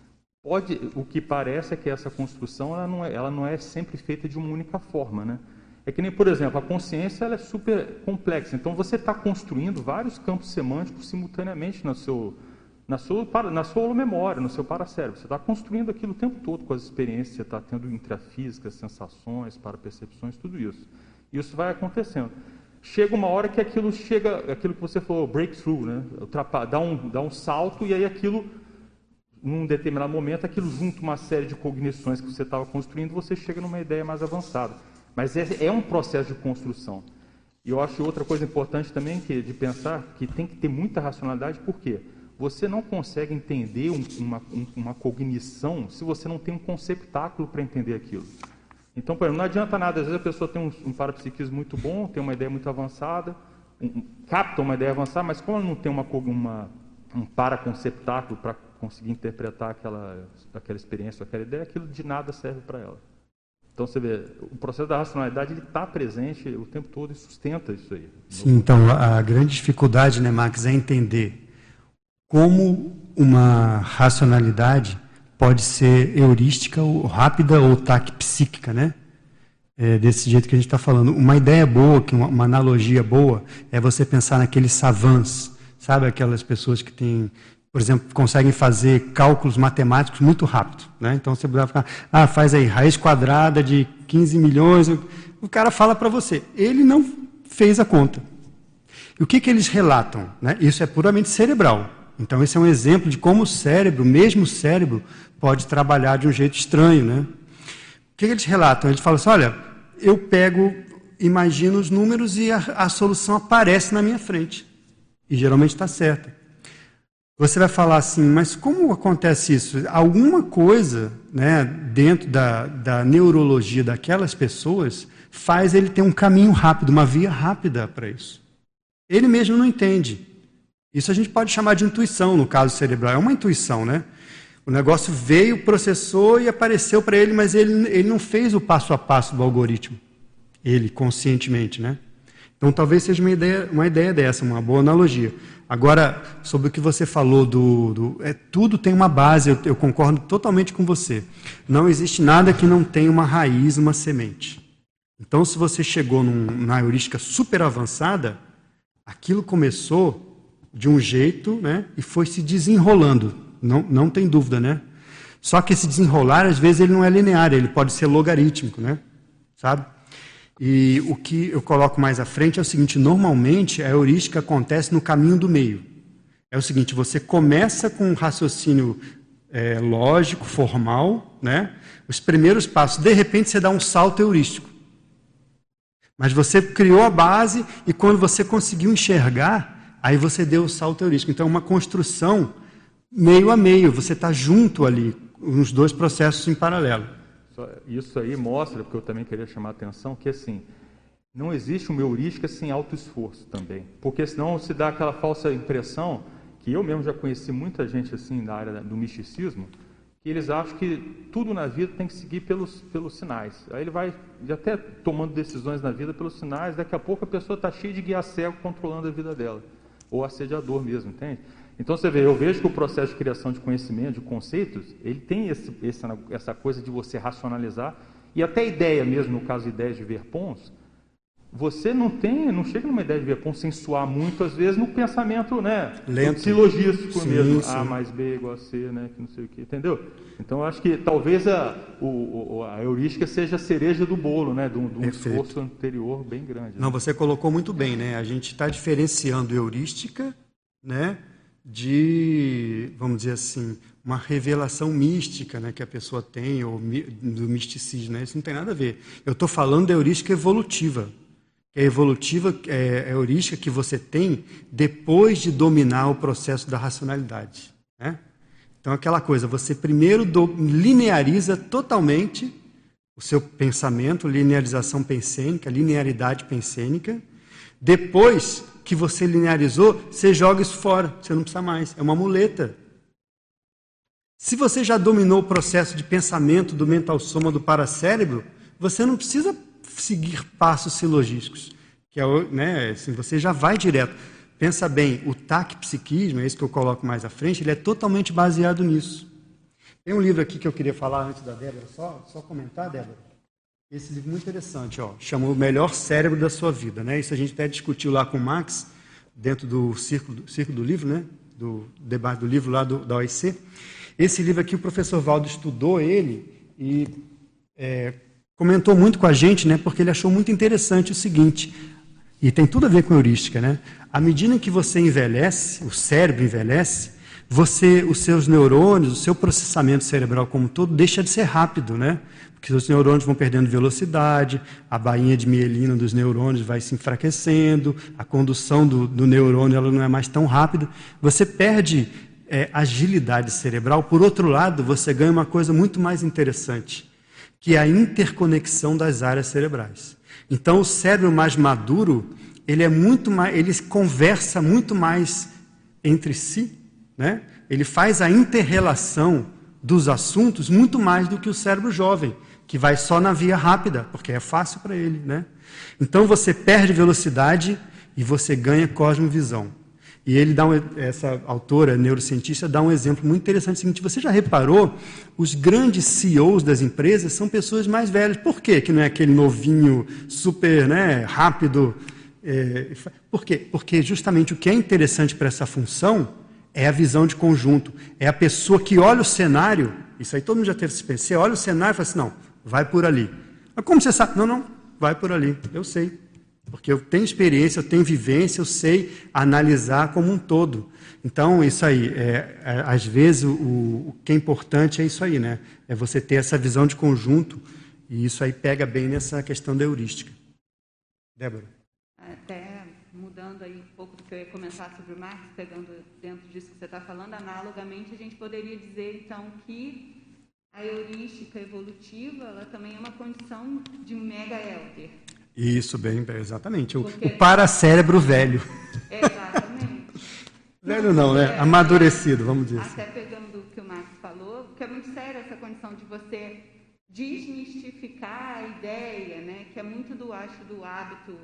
O que parece é que essa construção ela não é sempre feita de uma única forma, né? É que nem, por exemplo, a consciência ela é super complexa. Então, você está construindo vários campos semânticos simultaneamente na sua holomemória, no seu paracérebro. Você está construindo aquilo o tempo todo com as experiências que você está tendo intrafísicas, sensações, parapercepções, tudo isso. Isso vai acontecendo. Chega uma hora que aquilo que você falou, breakthrough, né? Dá um salto e aí aquilo, num determinado momento, aquilo junta uma série de cognições que você estava construindo, você chega numa ideia mais avançada. Mas é um processo de construção. E eu acho outra coisa importante também de pensar que tem que ter muita racionalidade, por quê? Você não consegue entender uma cognição se você não tem um conceptáculo para entender aquilo. Então, por exemplo, não adianta nada, às vezes a pessoa tem um parapsiquismo muito bom, tem uma ideia muito avançada, capta uma ideia avançada, mas como ela não tem um paraconceptáculo para conseguir interpretar aquela experiência, aquela ideia, aquilo de nada serve para ela. Então, você vê, o processo da racionalidade está presente o tempo todo e sustenta isso aí. Sim, então, a grande dificuldade, né, Max, é entender como uma racionalidade pode ser heurística, ou rápida ou taquipsíquica, né? Desse jeito que a gente está falando. Uma ideia boa, uma analogia boa, é você pensar naqueles savants, sabe? Aquelas pessoas que têm... Por exemplo, conseguem fazer cálculos matemáticos muito rápido, né? Então, você vai ficar, faz aí, raiz quadrada de 15 milhões. O cara fala para você. Ele não fez a conta. E o que eles relatam? Né? Isso é puramente cerebral. Então, esse é um exemplo de como o cérebro, mesmo o cérebro, pode trabalhar de um jeito estranho, né? O que eles relatam? Eles falam assim, olha, eu imagino os números e a solução aparece na minha frente. E geralmente está certa. Você vai falar assim, mas como acontece isso? Alguma coisa, né, dentro da neurologia daquelas pessoas faz ele ter um caminho rápido, uma via rápida para isso. Ele mesmo não entende. Isso a gente pode chamar de intuição, no caso cerebral. É uma intuição, né? O negócio veio, processou e apareceu para ele, mas ele não fez o passo a passo do algoritmo. Ele, conscientemente, né? Então, talvez seja uma ideia dessa, uma boa analogia. Agora, sobre o que você falou tudo tem uma base, eu concordo totalmente com você. Não existe nada que não tenha uma raiz, uma semente. Então, se você chegou na heurística super avançada, aquilo começou de um jeito, né, e foi se desenrolando. Não tem dúvida, né? Só que esse desenrolar, às vezes, ele não é linear, ele pode ser logarítmico, né? Sabe? E o que eu coloco mais à frente é o seguinte, normalmente a heurística acontece no caminho do meio. É o seguinte, você começa com um raciocínio lógico, formal, né? Os primeiros passos, de repente você dá um salto heurístico. Mas você criou a base e quando você conseguiu enxergar, aí você deu o salto heurístico. Então é uma construção meio a meio, você está junto ali, nos dois processos em paralelo. Isso aí mostra, porque eu também queria chamar a atenção, que assim, não existe uma heurística sem autoesforço também. Porque senão se dá aquela falsa impressão, que eu mesmo já conheci muita gente assim na área do misticismo, que eles acham que tudo na vida tem que seguir pelos sinais. Aí ele vai até tomando decisões na vida pelos sinais, daqui a pouco a pessoa está cheia de guia cego controlando a vida dela. Ou assediador mesmo, entende? Então você vê, eu vejo que o processo de criação de conhecimento, de conceitos, ele tem essa coisa de você racionalizar, e até ideia mesmo, no caso de ideias de Verpons, você não chega numa ideia de Verpons sem suar muito, às vezes, no pensamento, né, silogístico mesmo, sim. A mais B igual a C, né, que não sei o que, entendeu? Então eu acho que talvez a heurística seja a cereja do bolo, né, de um esforço anterior bem grande. Né? Não, você colocou muito bem, né? A gente está diferenciando heurística, né, de, vamos dizer assim, uma revelação mística, né, que a pessoa tem, ou do misticismo, né? Isso não tem nada a ver. Eu estou falando da heurística evolutiva. A evolutiva é a heurística que você tem depois de dominar o processo da racionalidade, né? Então, aquela coisa, você primeiro lineariza totalmente o seu pensamento, linearização pensênica, linearidade pensênica. Depois que você linearizou, você joga isso fora, você não precisa mais, é uma muleta. Se você já dominou o processo de pensamento do mental soma do paracérebro, você não precisa seguir passos silogísticos, que é, né, assim, você já vai direto. Pensa bem, o tac-psiquismo, é isso que eu coloco mais à frente, ele é totalmente baseado nisso. Tem um livro aqui que eu queria falar antes da Débora, só comentar, Débora. Esse livro é muito interessante, ó, chama O Melhor Cérebro da Sua Vida, né? Isso a gente até discutiu lá com o Max, dentro do círculo do livro, né? Do debate do livro lá da OIC. Esse livro aqui, o professor Valdo estudou ele e comentou muito com a gente, né? Porque ele achou muito interessante o seguinte, e tem tudo a ver com heurística, né? À medida que você envelhece, o cérebro envelhece, os seus neurônios, o seu processamento cerebral como um todo deixa de ser rápido, né? Porque os neurônios vão perdendo velocidade, a bainha de mielina dos neurônios vai se enfraquecendo, a condução do neurônio ela não é mais tão rápida. Você perde agilidade cerebral. Por outro lado, você ganha uma coisa muito mais interessante, que é a interconexão das áreas cerebrais. Então, o cérebro mais maduro, ele conversa muito mais entre si, né? Ele faz a inter-relação dos assuntos muito mais do que o cérebro jovem, que vai só na via rápida, porque é fácil para ele, né? Então, você perde velocidade e você ganha cosmovisão. E ele essa autora, neurocientista, dá um exemplo muito interessante. É o seguinte, você já reparou, os grandes CEOs das empresas são pessoas mais velhas. Por quê que não é aquele novinho, super, né, rápido? Por quê? Porque justamente o que é interessante para essa função é a visão de conjunto. É a pessoa que olha o cenário, isso aí todo mundo já teve essa experiência, você olha o cenário e fala assim, não, vai por ali. Mas como você sabe? Não, vai por ali, eu sei. Porque eu tenho experiência, eu tenho vivência, eu sei analisar como um todo. Então, isso aí, às vezes, o que é importante é isso aí, né? É você ter essa visão de conjunto, e isso aí pega bem nessa questão da heurística. Débora. Até mudando aí um pouco do que eu ia comentar sobre o Marx, pegando dentro disso que você está falando, analogamente, a gente poderia dizer, então, que a heurística evolutiva, ela também é uma condição de mega elder. Isso, exatamente. O paracérebro velho. Exatamente. Velho não, né? Amadurecido, vamos dizer assim. Até pegando o que o Marx falou, que é muito sério essa condição de você desmistificar a ideia, né? Que é muito do hábito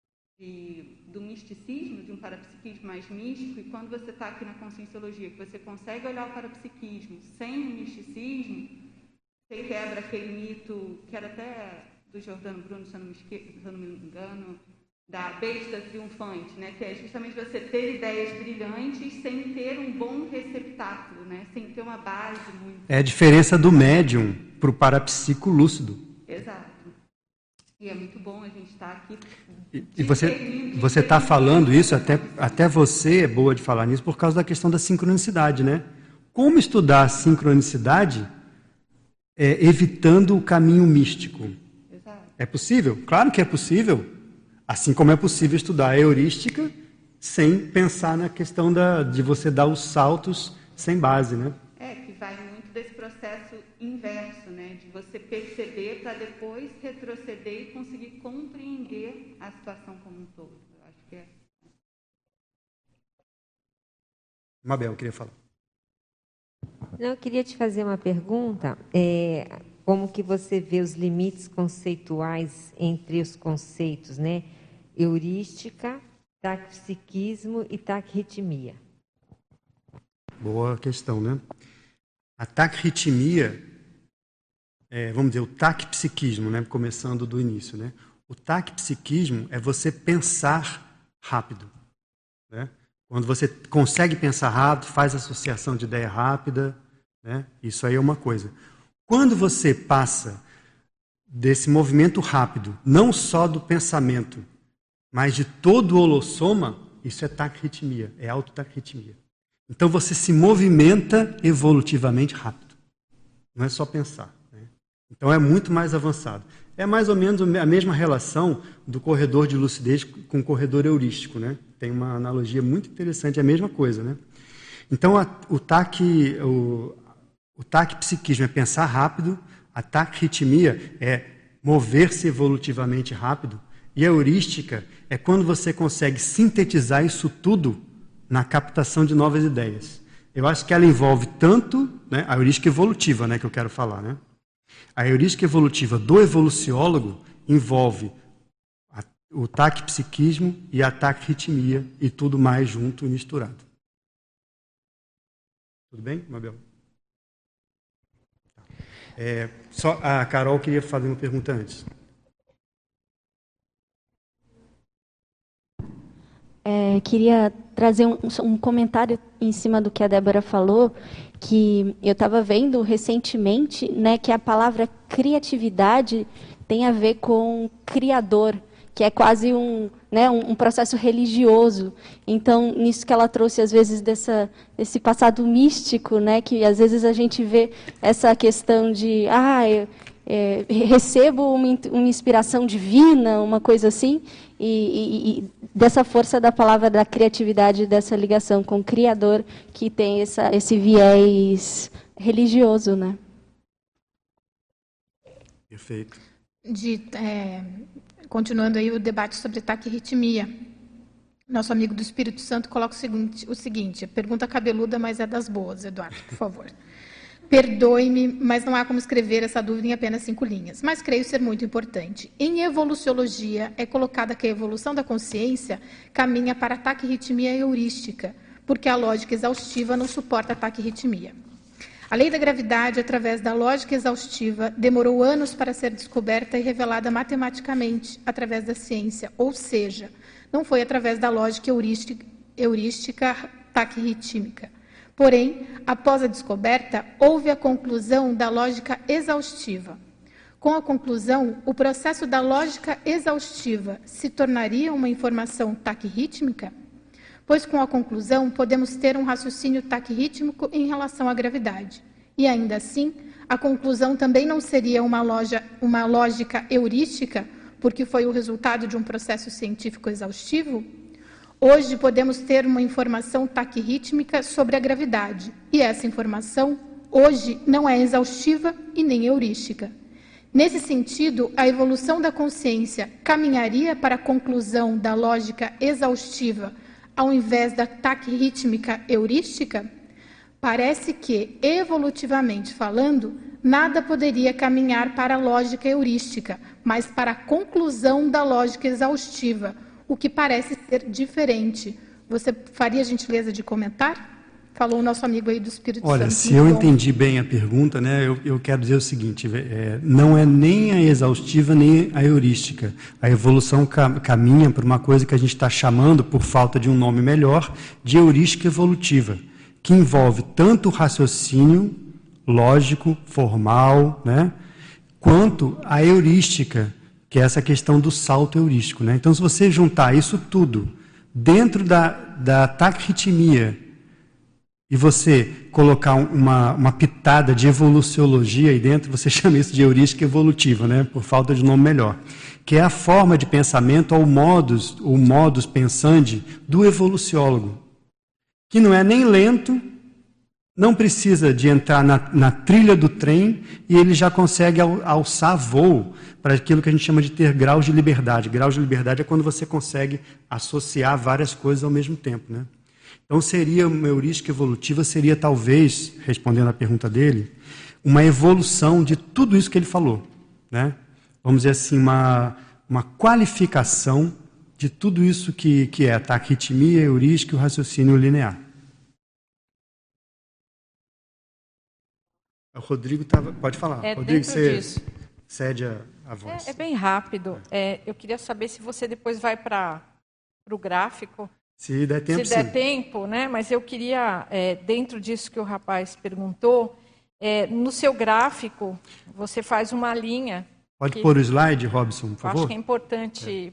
do misticismo, de um parapsiquismo mais místico, e quando você está aqui na conscienciologia, que você consegue olhar o parapsiquismo sem o misticismo, você quebra aquele mito, que era até do Giordano Bruno, se eu não me engano, da besta triunfante, né? Que é justamente você ter ideias brilhantes sem ter um bom receptáculo, né? Sem ter uma base muito... É a diferença do médium para o parapsíquico lúcido. Exato. E é muito bom a gente estar aqui... E você está falando isso, até você é boa de falar nisso, por causa da questão da sincronicidade, né? Como estudar a sincronicidade evitando o caminho místico? É possível? Claro que é possível. Assim como é possível estudar a heurística sem pensar na questão de você dar os saltos sem base, né? Que vai muito desse processo inverso, né? De você perceber para depois retroceder e conseguir compreender a situação como um todo. Eu acho que é. Mabel, eu queria falar. Eu queria te fazer uma pergunta. Como que você vê os limites conceituais entre os conceitos, né? Heurística, tac-psiquismo e tac-ritmia. Boa questão, né? A taquirritmia, vamos dizer, o taquipsiquismo, né? Começando do início, né? O taquipsiquismo é você pensar rápido, né? Quando você consegue pensar rápido, faz associação de ideia rápida, né? Isso aí é uma coisa. Quando você passa desse movimento rápido, não só do pensamento, mas de todo o holossoma, isso é taquirritmia, é autotaquirritmia. Então você se movimenta evolutivamente rápido. Não é só pensar, né? Então é muito mais avançado. É mais ou menos a mesma relação do corredor de lucidez com o corredor heurístico, né? Tem uma analogia muito interessante, é a mesma coisa, né? Então o taquipsiquismo é pensar rápido, a taquirritmia é mover-se evolutivamente rápido, e a heurística é quando você consegue sintetizar isso tudo na captação de novas ideias. Eu acho que ela envolve tanto, né, a heurística evolutiva, né, que eu quero falar, né? A heurística evolutiva do evoluciólogo envolve o taquipsiquismo e a taquirritmia e tudo mais junto e misturado. Tudo bem, Mabel? Só a Carol queria fazer uma pergunta antes. Queria trazer um comentário em cima do que a Débora falou, que eu estava vendo recentemente, né, que a palavra criatividade tem a ver com criador, que é quase um processo religioso. Então, nisso que ela trouxe, às vezes, desse passado místico, né, que às vezes a gente vê essa questão de recebo uma inspiração divina, uma coisa assim, e dessa força da palavra da criatividade, dessa ligação com o Criador, que tem esse viés religioso, né? Perfeito. Continuando aí o debate sobre taquirritmia, nosso amigo do Espírito Santo coloca o seguinte, pergunta cabeluda, mas é das boas, Eduardo, por favor. Perdoe-me, mas não há como escrever essa dúvida em apenas 5 linhas, mas creio ser muito importante. Em evoluciologia, é colocada que a evolução da consciência caminha para a taquirritmia heurística, porque a lógica exaustiva não suporta a taquirritmia. A lei da gravidade, através da lógica exaustiva, demorou anos para ser descoberta e revelada matematicamente, através da ciência, ou seja, não foi através da lógica heurística taquirrítmica. Porém, após a descoberta, houve a conclusão da lógica exaustiva. Com a conclusão, o processo da lógica exaustiva se tornaria uma informação taquirrítmica? Pois com a conclusão, podemos ter um raciocínio taquirrítmico em relação à gravidade. E ainda assim, a conclusão também não seria uma lógica heurística, porque foi o resultado de um processo científico exaustivo? Hoje podemos ter uma informação taquirrítmica sobre a gravidade, e essa informação, hoje, não é exaustiva e nem heurística. Nesse sentido, a evolução da consciência caminharia para a conclusão da lógica exaustiva, ao invés da taquirrítmica heurística? Parece que, evolutivamente falando, nada poderia caminhar para a lógica heurística, mas para a conclusão da lógica exaustiva, o que parece ser diferente. Você faria a gentileza de comentar? Falou o nosso amigo aí do Espírito Santo. Olha, se eu entendi bem a pergunta, né, eu quero dizer o seguinte, não é nem a exaustiva nem a heurística. A evolução caminha por uma coisa que a gente está chamando, por falta de um nome melhor, de heurística evolutiva, que envolve tanto o raciocínio lógico, formal, né, quanto a heurística, que é essa questão do salto heurístico, né? Então, se você juntar isso tudo dentro da taquirritmia e você colocar uma pitada de evoluciologia aí dentro, você chama isso de heurística evolutiva, né? Por falta de nome melhor, que é a forma de pensamento ou modus pensandi do evoluciólogo, que não é nem lento, não precisa de entrar na trilha do trem e ele já consegue alçar voo para aquilo que a gente chama de ter graus de liberdade. Graus de liberdade é quando você consegue associar várias coisas ao mesmo tempo, né? Então, uma heurística evolutiva seria, talvez, respondendo à pergunta dele, uma evolução de tudo isso que ele falou, né? Vamos dizer assim, uma qualificação de tudo isso que é a taquirritmia, a heurística e o raciocínio linear. O Rodrigo pode falar. Rodrigo, você cede a voz. É bem rápido. Eu queria saber se você depois vai para o gráfico. Se der tempo, se der tempo, né? Mas eu queria, dentro disso que o rapaz perguntou, no seu gráfico, você faz uma linha. Pode pôr o slide, Robson, por favor? Acho que é importante.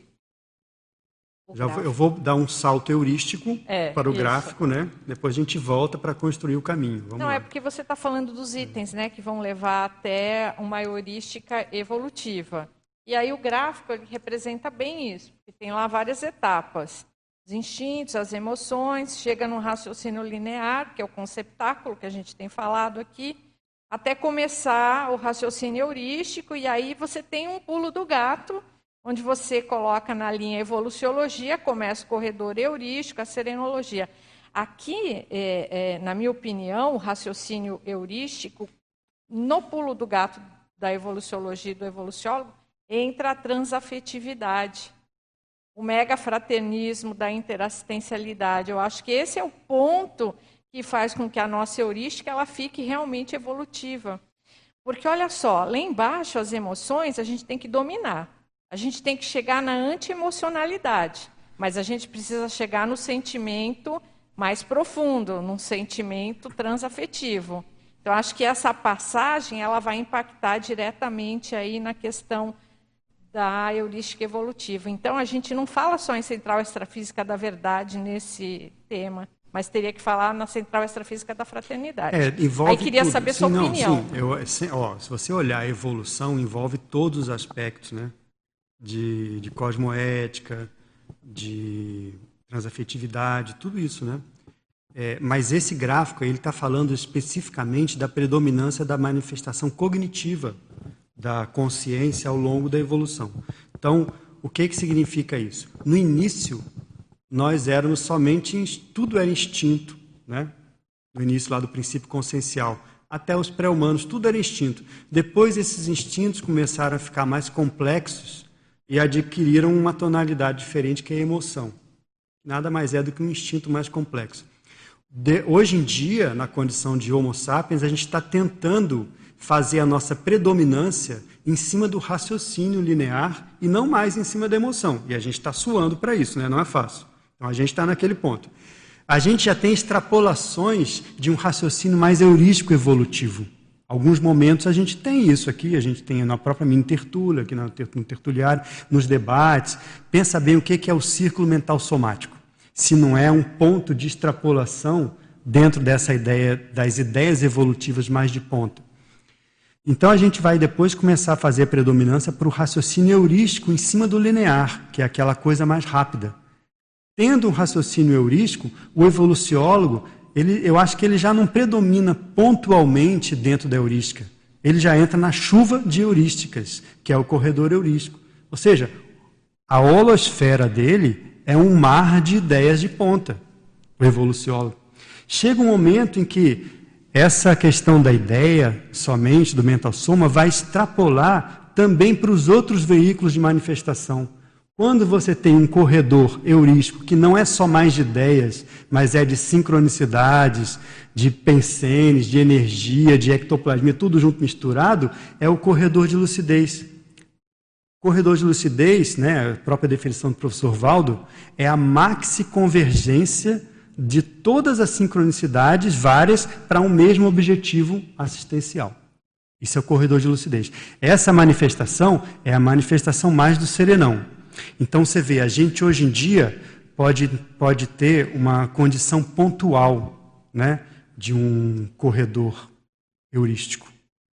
Eu vou dar um salto heurístico para o gráfico, né? Depois a gente volta para construir o caminho. Vamos lá. É porque você está falando dos itens, né, que vão levar até uma heurística evolutiva. E aí o gráfico ele representa bem isso, porque tem lá várias etapas. Os instintos, as emoções, chega no raciocínio linear, que é o conceptáculo que a gente tem falado aqui, até começar o raciocínio heurístico, e aí você tem um pulo do gato, onde você coloca na linha evoluciologia, começa o corredor heurístico, a serenologia. Aqui, na minha opinião, o raciocínio heurístico, no pulo do gato da evoluciologia e do evoluciólogo, entra a transafetividade, o megafraternismo da interassistencialidade. Eu acho que esse é o ponto que faz com que a nossa heurística ela fique realmente evolutiva. Porque, olha só, lá embaixo, as emoções, a gente tem que dominar. A gente tem que chegar na anti-emocionalidade, mas a gente precisa chegar no sentimento mais profundo, num sentimento transafetivo. Então, acho que essa passagem ela vai impactar diretamente aí na questão da heurística evolutiva. Então, a gente não fala só em central extrafísica da verdade nesse tema, mas teria que falar na central extrafísica da fraternidade. Envolve aí queria tudo. saber sua opinião. Se você olhar a evolução, envolve todos os aspectos, né? De cosmoética, de transafetividade, tudo isso, né? Mas esse gráfico ele está falando especificamente da predominância da manifestação cognitiva da consciência ao longo da evolução. Então, o que significa isso? No início, nós éramos somente, tudo era instinto, né? No início lá do princípio consciencial, até os pré-humanos, tudo era instinto. Depois, esses instintos começaram a ficar mais complexos e adquiriram uma tonalidade diferente, que é a emoção. Nada mais é do que um instinto mais complexo. Hoje em dia, na condição de Homo sapiens, a gente está tentando fazer a nossa predominância em cima do raciocínio linear e não mais em cima da emoção. E a gente está suando para isso, né? Não é fácil. Então, a gente está naquele ponto. A gente já tem extrapolações de um raciocínio mais heurístico evolutivo. Alguns momentos a gente tem isso aqui, a gente tem na própria mini tertúlia, aqui no tertuliário, nos debates. Pensa bem o que é o círculo mental somático. Se não é um ponto de extrapolação dentro dessa ideia, das ideias evolutivas mais de ponta. Então a gente vai depois começar a fazer a predominância para o raciocínio heurístico em cima do linear, que é aquela coisa mais rápida. Tendo um raciocínio heurístico, o evoluciólogo, eu acho que ele já não predomina pontualmente dentro da heurística. Ele já entra na chuva de heurísticas, que é o corredor heurístico. Ou seja, a holosfera dele é um mar de ideias de ponta, o evoluciólogo. Chega um momento em que essa questão da ideia, somente do mental soma, vai extrapolar também para os outros veículos de manifestação. Quando você tem um corredor heurístico que não é só mais de ideias, mas é de sincronicidades, de pensenes, de energia, de ectoplasmia, tudo junto misturado, é o corredor de lucidez. O corredor de lucidez, né, a própria definição do professor Valdo, é a maxiconvergência de todas as sincronicidades várias para um mesmo objetivo assistencial. Isso é o corredor de lucidez. Essa manifestação é a manifestação mais do serenão. Então você vê, a gente hoje em dia pode ter uma condição pontual, né, de um corredor heurístico.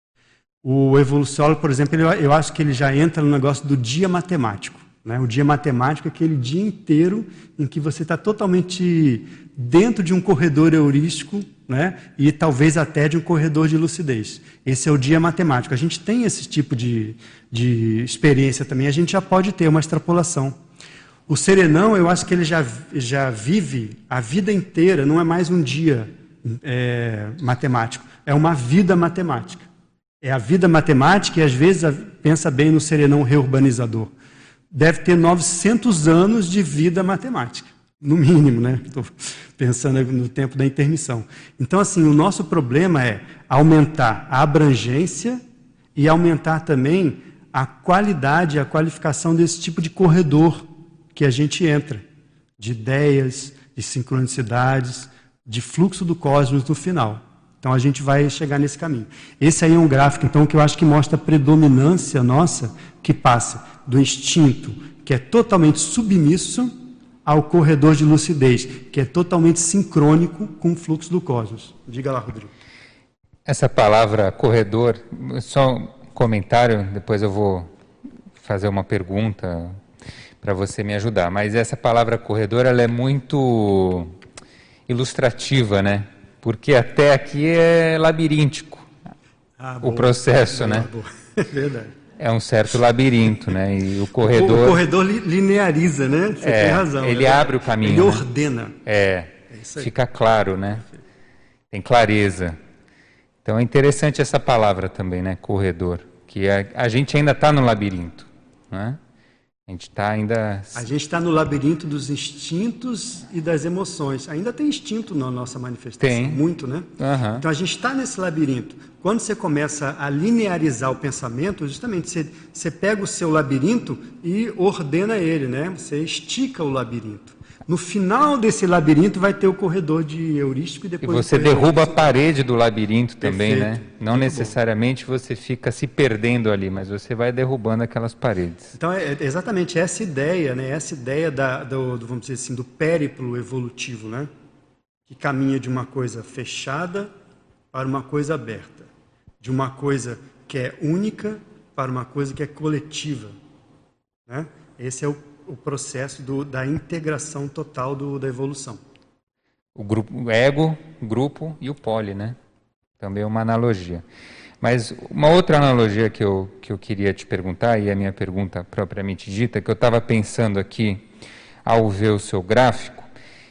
O evoluciólogo, por exemplo, eu acho que ele já entra no negócio do dia matemático. Né? O dia matemático é aquele dia inteiro em que você está totalmente dentro de um corredor heurístico, né? E talvez até de um corredor de lucidez. Esse é o dia matemático. A gente tem esse tipo de experiência também, a gente já pode ter uma extrapolação. O serenão, eu acho que ele já vive a vida inteira, não é mais um dia matemático, é uma vida matemática. É a vida matemática e, às vezes, pensa bem no serenão reurbanizador. Deve ter 900 anos de vida matemática, no mínimo, né? Estou pensando no tempo da intermissão. Então, assim, o nosso problema é aumentar a abrangência e aumentar também a qualidade, a qualificação desse tipo de corredor que a gente entra, de ideias, de sincronicidades, de fluxo do cosmos no final. Então, a gente vai chegar nesse caminho. Esse aí é um gráfico, então, que eu acho que mostra a predominância nossa, que passa do instinto, que é totalmente submisso, ao corredor de lucidez, que é totalmente sincrônico com o fluxo do cosmos. Diga lá, Rodrigo. Essa palavra corredor, só um comentário, depois eu vou fazer uma pergunta para você me ajudar. Mas essa palavra corredor, ela é muito ilustrativa, né? Porque até aqui é labiríntico o processo, né? É verdade. É um certo labirinto, né? E o corredor... O corredor lineariza, né? Você tem razão. Ele abre o caminho. Ele ordena. Fica claro, né? Tem clareza. Então é interessante essa palavra também, né? Corredor. Que a gente ainda está no labirinto, né? A gente está ainda... A gente está no labirinto dos instintos e das emoções. Ainda tem instinto na nossa manifestação. Tem. Muito, né? Uhum. Então, a gente está nesse labirinto. Quando você começa a linearizar o pensamento, justamente, você pega o seu labirinto e ordena ele, né? Você estica o labirinto. No final desse labirinto vai ter o corredor de heurístico e depois... E você derruba a parede do labirinto também, né? Não Muito necessariamente você fica se perdendo ali, mas você vai derrubando aquelas paredes. Então, é exatamente essa ideia, né? Essa ideia vamos dizer assim, do périplo evolutivo, né? Que caminha de uma coisa fechada para uma coisa aberta. De uma coisa que é única para uma coisa que é coletiva, né? Esse é o processo da integração total da evolução. O ego, o grupo e o poli, né? Também é uma analogia. Mas uma outra analogia que eu queria te perguntar, e a minha pergunta propriamente dita, que eu estava pensando aqui ao ver o seu gráfico,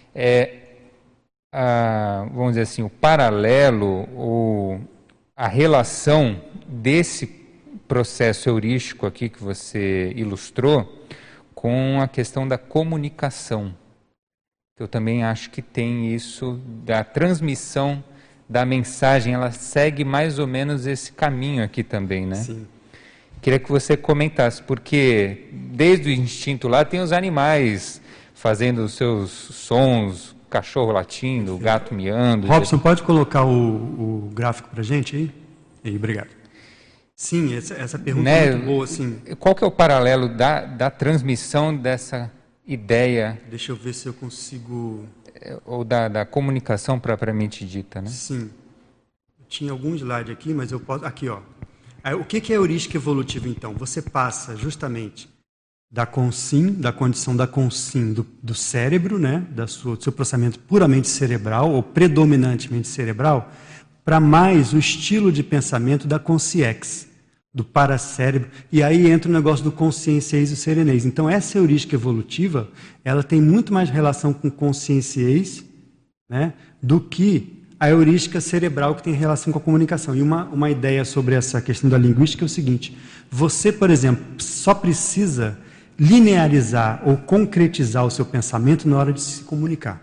vamos dizer assim, o paralelo ou a relação desse processo heurístico aqui que você ilustrou com a questão da comunicação. Eu também acho que tem isso da transmissão da mensagem, ela segue mais ou menos esse caminho aqui também, né? Sim. Queria que você comentasse, porque desde o instinto lá tem os animais fazendo os seus sons, o cachorro latindo, o gato miando. Robson, pode colocar o gráfico para a gente aí? Obrigado. Sim, essa pergunta é muito boa. Assim. Qual que é o paralelo da transmissão dessa ideia? Deixa eu ver se eu consigo... Ou da comunicação propriamente dita, né? Sim. Eu tinha algum slide aqui, mas eu posso... Aqui, ó. O que é heurística evolutiva, então? Você passa justamente da condição da consim do cérebro, né? Do seu processamento puramente cerebral, ou predominantemente cerebral, para mais o estilo de pensamento da consciex, do paracérebro, e aí entra o negócio do conscienciês e o serenês. Então, essa heurística evolutiva, ela tem muito mais relação com conscienciês, né, do que a heurística cerebral, que tem relação com a comunicação. E uma ideia sobre essa questão da linguística é o seguinte: você, por exemplo, só precisa linearizar ou concretizar o seu pensamento na hora de se comunicar.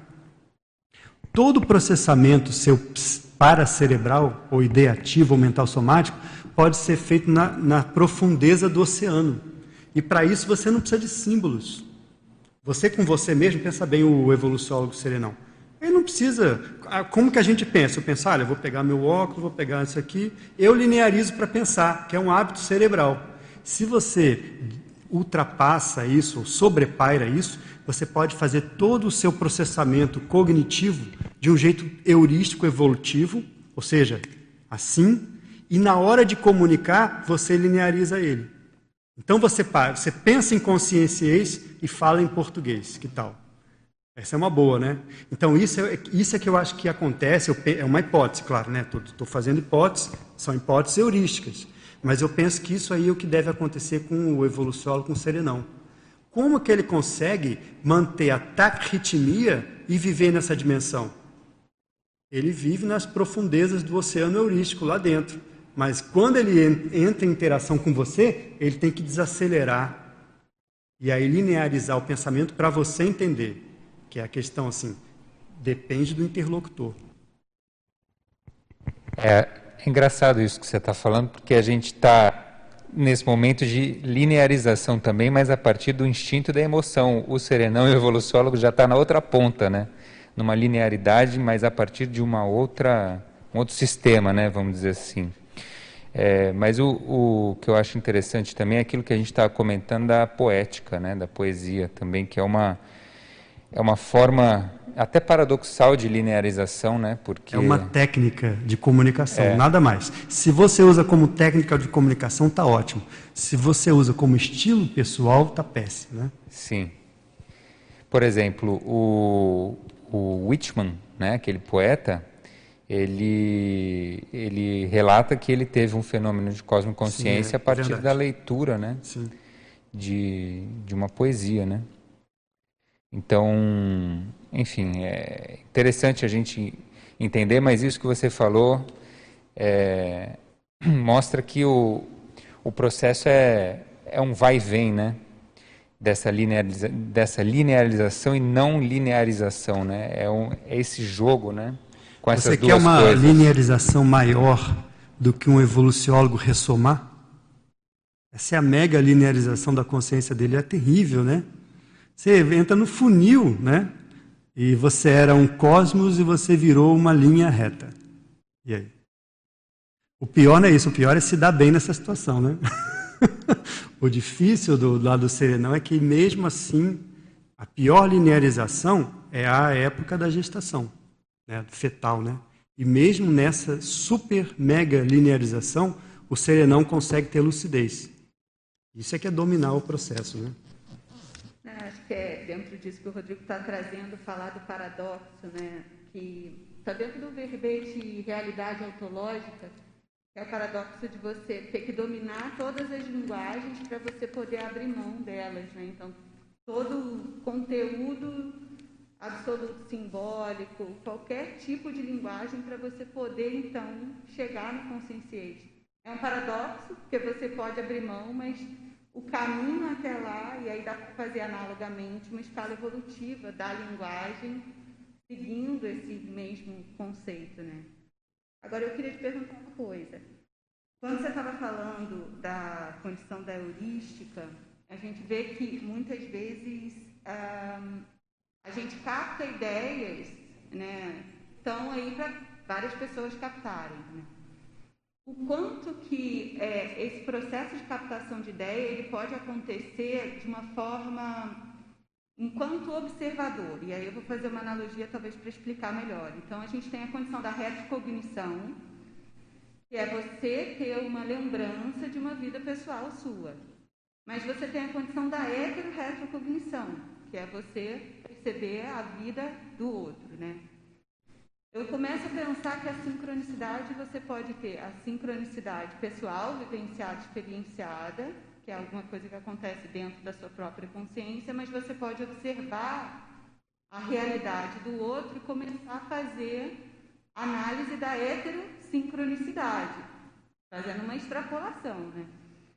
Todo o processamento seu paracerebral, ou ideativo, ou mental somático, pode ser feito na profundeza do oceano. E para isso você não precisa de símbolos. Você com você mesmo, pensa bem o evoluciólogo serenão. Ele não precisa... Como que a gente pensa? Eu penso, olha, eu vou pegar meu óculos, vou pegar isso aqui. Eu linearizo para pensar, que é um hábito cerebral. Se você ultrapassa isso, ou sobrepaira isso, você pode fazer todo o seu processamento cognitivo de um jeito heurístico evolutivo, ou seja, assim, e na hora de comunicar, você lineariza ele. Então você pensa em conscienciês e fala em português, que tal? Essa é uma boa, né? Então isso é que eu acho que acontece, é uma hipótese, claro, né? Estou fazendo hipóteses, são hipóteses heurísticas, mas eu penso que isso aí é o que deve acontecer com o evoluciólogo, com o serenão. Como que ele consegue manter a taquirritmia e viver nessa dimensão? Ele vive nas profundezas do oceano heurístico, lá dentro. Mas quando ele entra em interação com você, ele tem que desacelerar e aí linearizar o pensamento para você entender. Que é a questão assim, depende do interlocutor. É engraçado isso que você está falando, porque a gente está nesse momento de linearização também, mas a partir do instinto da emoção. O serenão e o evoluciólogo já está na outra ponta, né? Numa linearidade, mas a partir de um outro sistema, né? Vamos dizer assim. Mas o que eu acho interessante também é aquilo que a gente estava comentando da poética, né? Da poesia também, que é uma forma até paradoxal de linearização, né? Porque é uma técnica de comunicação, nada mais. Se você usa como técnica de comunicação, tá ótimo. Se você usa como estilo pessoal, tá péssimo, né? Sim. Por exemplo, o Whitman, né? Aquele poeta, ele relata que ele teve um fenômeno de cosmoconsciência a partir da leitura, né? Sim. De uma poesia, né? Então, enfim, é interessante a gente entender, mas isso que você falou mostra que o processo é um vai e vem, né? Dessa linearização e não linearização, né? É esse jogo, né? Com essas Você duas quer uma coisas. linearização maior do que um evoluciólogo ressomar? Essa é a mega linearização da consciência dele, é terrível, né? Você entra no funil, né? E você era um cosmos e você virou uma linha reta. E aí? O pior não é isso, o pior é se dar bem nessa situação, né? O difícil do lado do serenão é que, mesmo assim, a pior linearização é a época da gestação, né? Fetal, né? E mesmo nessa super mega linearização, o serenão consegue ter lucidez. Isso é que é dominar o processo, né? Acho que é dentro disso que o Rodrigo está trazendo, falar do paradoxo, né? Que está dentro do verbete realidade ontológica, que é o paradoxo de você ter que dominar todas as linguagens para você poder abrir mão delas, né? Então, todo o conteúdo absoluto simbólico, qualquer tipo de linguagem para você poder, então, chegar no consciência. É um paradoxo, porque você pode abrir mão, mas o caminho até lá, e aí dá para fazer analogamente uma escala evolutiva da linguagem, seguindo esse mesmo conceito, né? Agora, eu queria te perguntar uma coisa. Quando você estava falando da condição da heurística, a gente vê que, muitas vezes, a gente capta ideias, né? Estão aí para várias pessoas captarem, né? O quanto que esse processo de captação de ideia ele pode acontecer de uma forma enquanto observador. E aí eu vou fazer uma analogia talvez para explicar melhor. Então a gente tem a condição da retrocognição, que é você ter uma lembrança de uma vida pessoal sua. Mas você tem a condição da heterorretrocognição, que é você perceber a vida do outro, né? Eu começo a pensar que a sincronicidade, você pode ter a sincronicidade pessoal, vivenciada, experienciada, que é alguma coisa que acontece dentro da sua própria consciência, mas você pode observar a realidade do outro e começar a fazer análise da heterossincronicidade, fazendo uma extrapolação, né?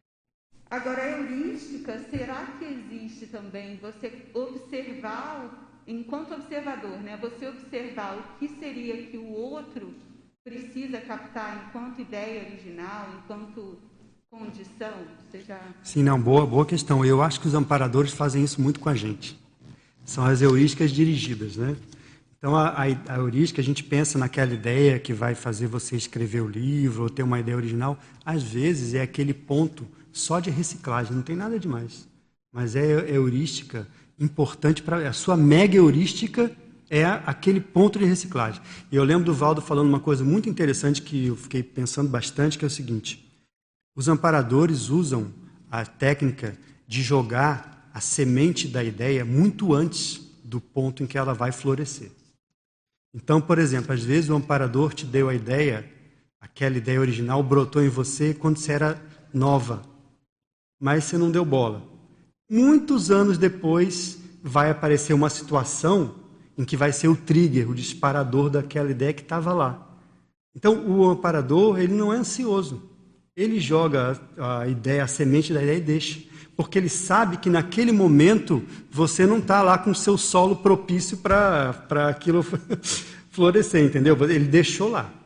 Agora, a heurística, será que existe também você observar enquanto observador, né? Você observar o que seria que o outro precisa captar enquanto ideia original, enquanto condição? Você já... Sim, não, boa questão. Eu acho que os amparadores fazem isso muito com a gente. São as heurísticas dirigidas, né? Então, a heurística, a gente pensa naquela ideia que vai fazer você escrever o livro ou ter uma ideia original. Às vezes é aquele ponto só de reciclagem, não tem nada demais. Mas é heurística importante para a sua mega heurística é aquele ponto de reciclagem. E eu lembro do Valdo falando uma coisa muito interessante que eu fiquei pensando bastante, que é o seguinte: os amparadores usam a técnica de jogar a semente da ideia muito antes do ponto em que ela vai florescer. Então, por exemplo, às vezes o amparador te deu a ideia, aquela ideia original brotou em você quando você era nova, mas você não deu bola. Muitos anos depois vai aparecer uma situação em que vai ser o trigger, o disparador daquela ideia que estava lá. Então, o amparador, ele não é ansioso. Ele joga a ideia, a semente da ideia e deixa. Porque ele sabe que naquele momento você não está lá com o seu solo propício para aquilo florescer, entendeu? Ele deixou lá.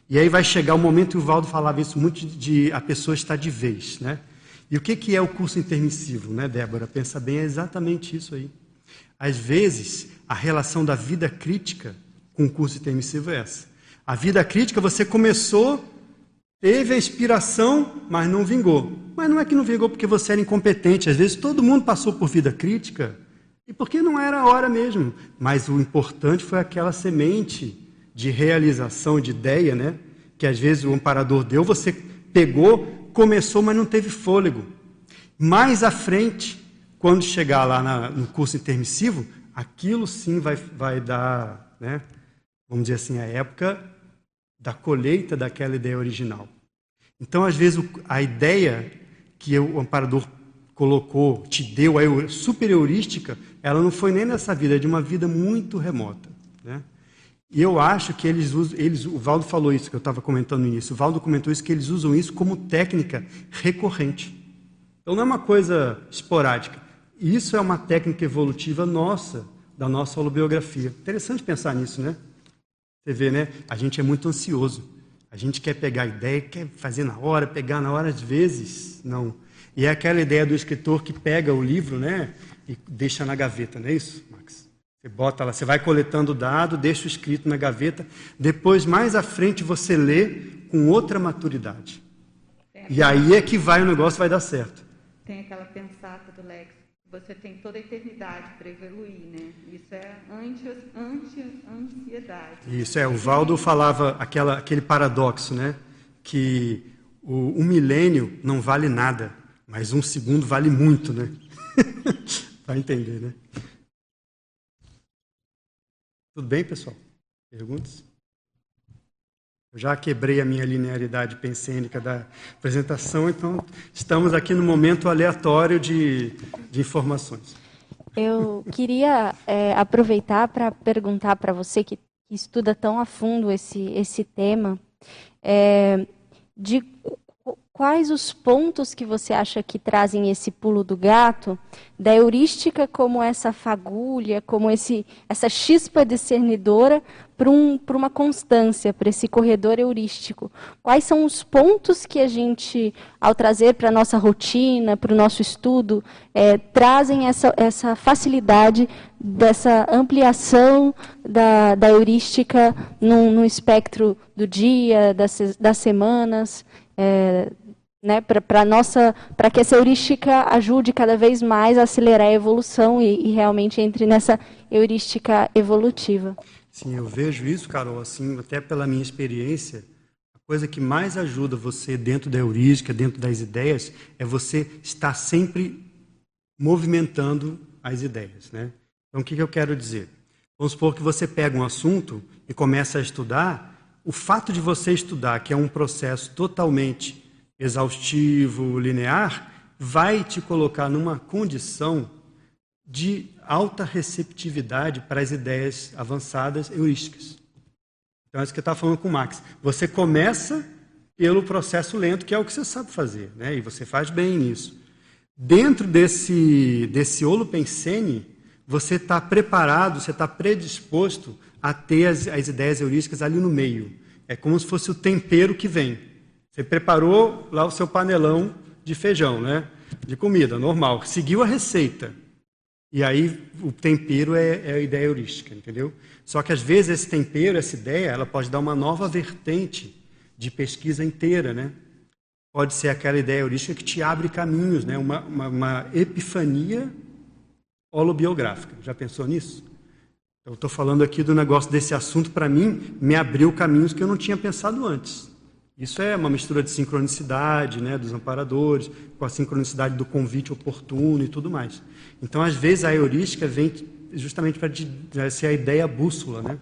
E aí vai chegar o momento, e o Valdo falava isso muito, de a pessoa estar de vez, né? E o que é o curso intermissivo, né, Débora? Pensa bem, é exatamente isso aí. Às vezes, a relação da vida crítica com o curso intermissivo é essa. A vida crítica, você começou, teve a inspiração, mas não vingou. Mas não é que não vingou porque você era incompetente. Às vezes, todo mundo passou por vida crítica, e porque não era a hora mesmo. Mas o importante foi aquela semente de realização, de ideia, né? Que às vezes o amparador deu, você pegou, começou, mas não teve fôlego. Mais à frente, quando chegar lá no curso intermissivo, aquilo sim vai dar, né? Vamos dizer assim, a época da colheita daquela ideia original. Então, às vezes, a ideia que o amparador colocou, te deu, a super heurística, ela não foi nem nessa vida, é de uma vida muito remota, né? E eu acho que eles usam, o Valdo falou isso, que eu estava comentando no início, o Valdo comentou isso, que eles usam isso como técnica recorrente. Então não é uma coisa esporádica. Isso é uma técnica evolutiva nossa, da nossa holobiografia. Interessante pensar nisso, né? Você vê, né? A gente é muito ansioso. A gente quer pegar a ideia, quer fazer na hora, pegar na hora, às vezes, não. E é aquela ideia do escritor que pega o livro, né? E deixa na gaveta, não é isso, Max? Você bota lá, você vai coletando o dado, deixa o escrito na gaveta, depois, mais à frente, você lê com outra maturidade. E aí é que o negócio vai dar certo. Tem aquela pensata do Lex, você tem toda a eternidade para evoluir, né? Isso é anti-ansiedade. Isso, o Valdo falava aquele paradoxo, né? Que um milênio não vale nada, mas um segundo vale muito, né? Vai entender, né? Tudo bem, pessoal? Perguntas? Eu já quebrei a minha linearidade pensênica da apresentação, então estamos aqui no momento aleatório de informações. Eu queria aproveitar para perguntar para você que estuda tão a fundo esse tema, de quais os pontos que você acha que trazem esse pulo do gato, da heurística como essa fagulha, como essa chispa discernidora para uma constância, para esse corredor heurístico. Quais são os pontos que a gente, ao trazer para a nossa rotina, para o nosso estudo, trazem essa facilidade dessa ampliação da heurística no espectro do dia, das semanas, né, para que essa heurística ajude cada vez mais a acelerar a evolução e realmente entre nessa heurística evolutiva. Sim, eu vejo isso, Carol, assim, até pela minha experiência, a coisa que mais ajuda você dentro da heurística, dentro das ideias, é você estar sempre movimentando as ideias, né? Então, o que eu quero dizer? Vamos supor que você pega um assunto e começa a estudar, o fato de você estudar, que é um processo totalmente exaustivo, linear, vai te colocar numa condição de alta receptividade para as ideias avançadas heurísticas. Então, é isso que eu estava falando com o Max. Você começa pelo processo lento, que é o que você sabe fazer, né? E você faz bem nisso. Dentro desse holopensene, você está preparado, você está predisposto a ter as ideias heurísticas ali no meio. É como se fosse o tempero que vem. Você preparou lá o seu panelão de feijão, né? De comida, normal. Seguiu a receita. E aí o tempero é a ideia heurística, entendeu? Só que às vezes esse tempero, essa ideia, ela pode dar uma nova vertente de pesquisa inteira, né? Pode ser aquela ideia heurística que te abre caminhos, né? Uma epifania holobiográfica. Já pensou nisso? Eu estou falando aqui do negócio desse assunto, para mim, me abriu caminhos que eu não tinha pensado antes. Isso é uma mistura de sincronicidade, né, dos amparadores, com a sincronicidade do convite oportuno e tudo mais. Então, às vezes, a heurística vem justamente para ser a ideia bússola, né?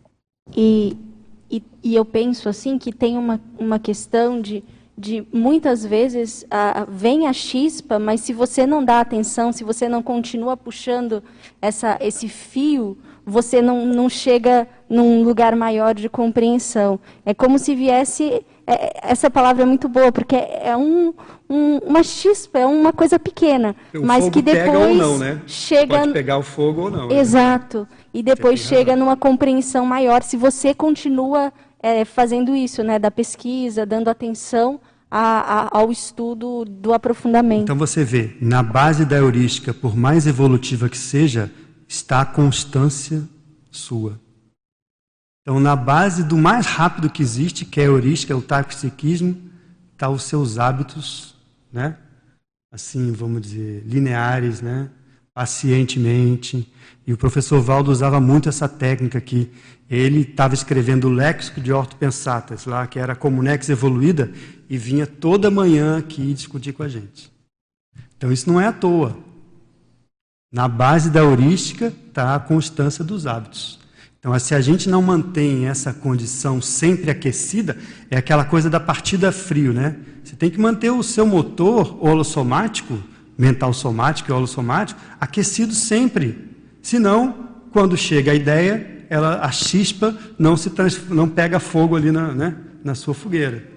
E eu penso assim que tem uma questão de muitas vezes vem a chispa, mas se você não dá atenção, se você não continua puxando esse fio, você não chega num lugar maior de compreensão. É como se viesse... essa palavra é muito boa, porque é uma chispa, é uma coisa pequena, mas que depois pega ou não, né? Chega... Pode pegar o fogo ou não. Exato. Né? E depois chega numa compreensão maior, se você continua fazendo isso, né, da pesquisa, dando atenção ao estudo do aprofundamento. Então você vê, na base da heurística, por mais evolutiva que seja, está a constância sua. Então, na base do mais rápido que existe, que é a heurística, o taipsiquismo, está os seus hábitos, né? Assim, vamos dizer, lineares, né? Pacientemente. E o professor Valdo usava muito essa técnica aqui. Ele estava escrevendo o Léxico de Ortopensatas, lá, que era a Comunex evoluída, e vinha toda manhã aqui discutir com a gente. Então, isso não é à toa. Na base da heurística está a constância dos hábitos. Então, se a gente não mantém essa condição sempre aquecida, é aquela coisa da partida frio, né? Você tem que manter o seu motor holossomático, mental somático e holossomático, aquecido sempre. Senão, quando chega a ideia, a chispa não pega fogo ali na sua fogueira.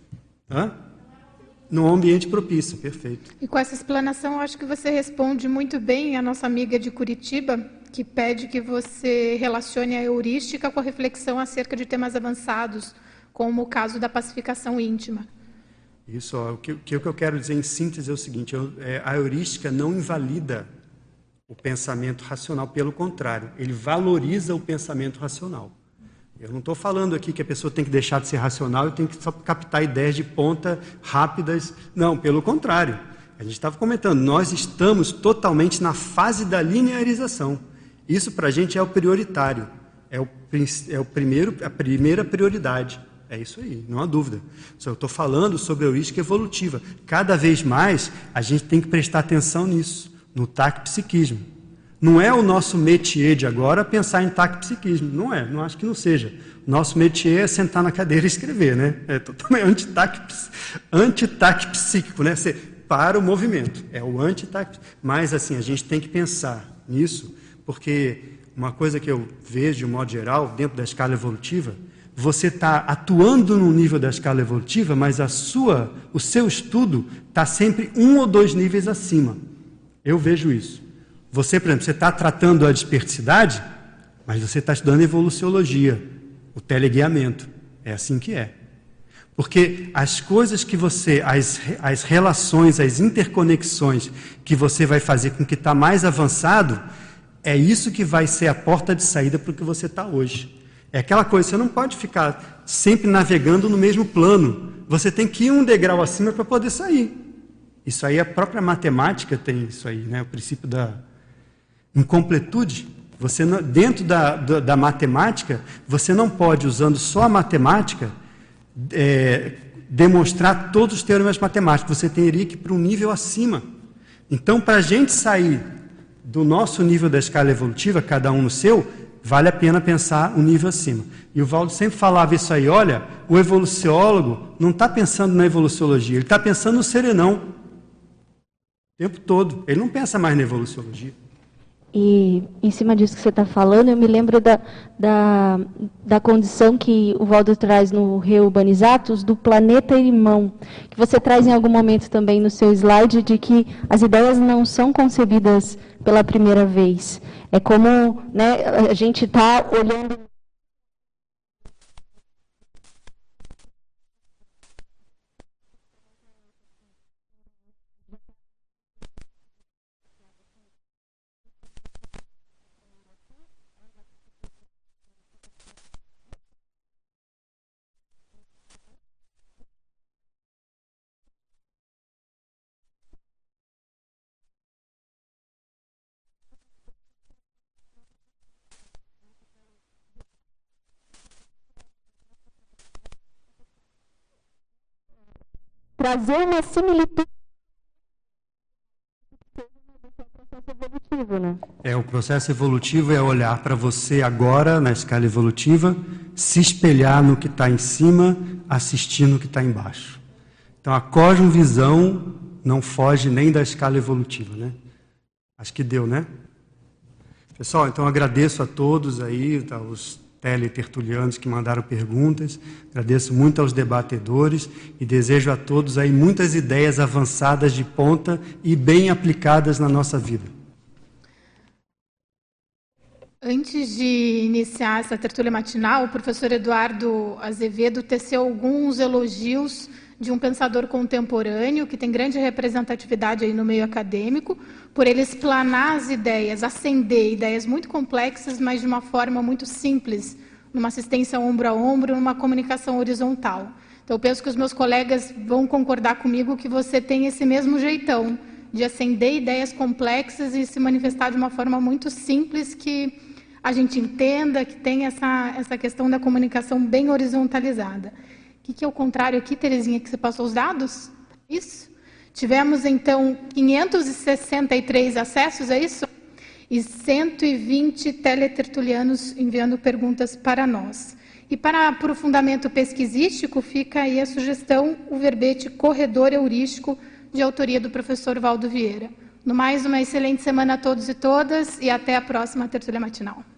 Num ambiente propício, perfeito. E com essa explanação, eu acho que você responde muito bem a nossa amiga de Curitiba, que pede que você relacione a heurística com a reflexão acerca de temas avançados, como o caso da pacificação íntima. Isso, o que eu quero dizer em síntese é o seguinte, a heurística não invalida o pensamento racional, pelo contrário, ele valoriza o pensamento racional. Eu não estou falando aqui que a pessoa tem que deixar de ser racional e tem que só captar ideias de ponta rápidas. Não, pelo contrário. A gente estava comentando, nós estamos totalmente na fase da linearização. Isso para a gente é o prioritário, é a primeira prioridade. É isso aí, não há dúvida. Só eu estou falando sobre a heurística evolutiva. Cada vez mais a gente tem que prestar atenção nisso, no tac-psiquismo. Não é o nosso métier de agora pensar em tac-psiquismo. Não acho que não seja. Nosso métier é sentar na cadeira e escrever, né? É totalmente anti-tac-psíquico, né? Você para o movimento, é o anti-tac. Mas, assim, a gente tem que pensar nisso, porque uma coisa que eu vejo, de um modo geral, dentro da escala evolutiva, você está atuando no nível da escala evolutiva, mas o seu estudo está sempre 1 ou 2 níveis acima. Eu vejo isso. Você, por exemplo, você está tratando a dispersidade, mas você está estudando evoluciologia, o teleguiamento. É assim que é. Porque as coisas que as relações, as interconexões que você vai fazer com o que está mais avançado, é isso que vai ser a porta de saída para o que você está hoje. É aquela coisa, você não pode ficar sempre navegando no mesmo plano. Você tem que ir um degrau acima para poder sair. Isso aí, a própria matemática tem isso aí, né? O princípio da incompletude. Você não, dentro da matemática, você não pode, usando só a matemática, demonstrar todos os teoremas matemáticos. Você teria que ir para um nível acima. Então, para a gente sair do nosso nível da escala evolutiva, cada um no seu, vale a pena pensar um nível acima. E o Valdo sempre falava isso aí, olha, o evoluciólogo não está pensando na evoluciologia, ele está pensando no serenão. O tempo todo. Ele não pensa mais na evoluciologia. E, em cima disso que você está falando, eu me lembro da condição que o Valdo traz no Reurbanizatus, do planeta irmão, que você traz em algum momento também no seu slide, de que as ideias não são concebidas pela primeira vez. É como, né, a gente está olhando... trazer uma similitude do processo evolutivo, né? O processo evolutivo é olhar para você agora, na escala evolutiva, se espelhar no que está em cima, assistir no que está embaixo. Então, a cosmovisão não foge nem da escala evolutiva, né? Acho que deu, né? Pessoal, então agradeço a todos aí, os teletertulianos que mandaram perguntas, agradeço muito aos debatedores e desejo a todos aí muitas ideias avançadas de ponta e bem aplicadas na nossa vida. Antes de iniciar essa tertúlia matinal, o professor Eduardo Azevedo teceu alguns elogios de um pensador contemporâneo que tem grande representatividade aí no meio acadêmico, por ele explanar as ideias, acender ideias muito complexas, mas de uma forma muito simples, numa assistência ombro a ombro, numa comunicação horizontal. Então, eu penso que os meus colegas vão concordar comigo que você tem esse mesmo jeitão de acender ideias complexas e se manifestar de uma forma muito simples que a gente entenda, que tem essa questão da comunicação bem horizontalizada. O que é o contrário aqui, Terezinha, que você passou os dados? Isso? Tivemos, então, 563 acessos, é isso? E 120 teletertulianos enviando perguntas para nós. E para aprofundamento pesquisístico, fica aí a sugestão, o verbete Corredor Heurístico, de autoria do professor Valdo Vieira. No mais, uma excelente semana a todos e todas, e até a próxima tertúlia matinal.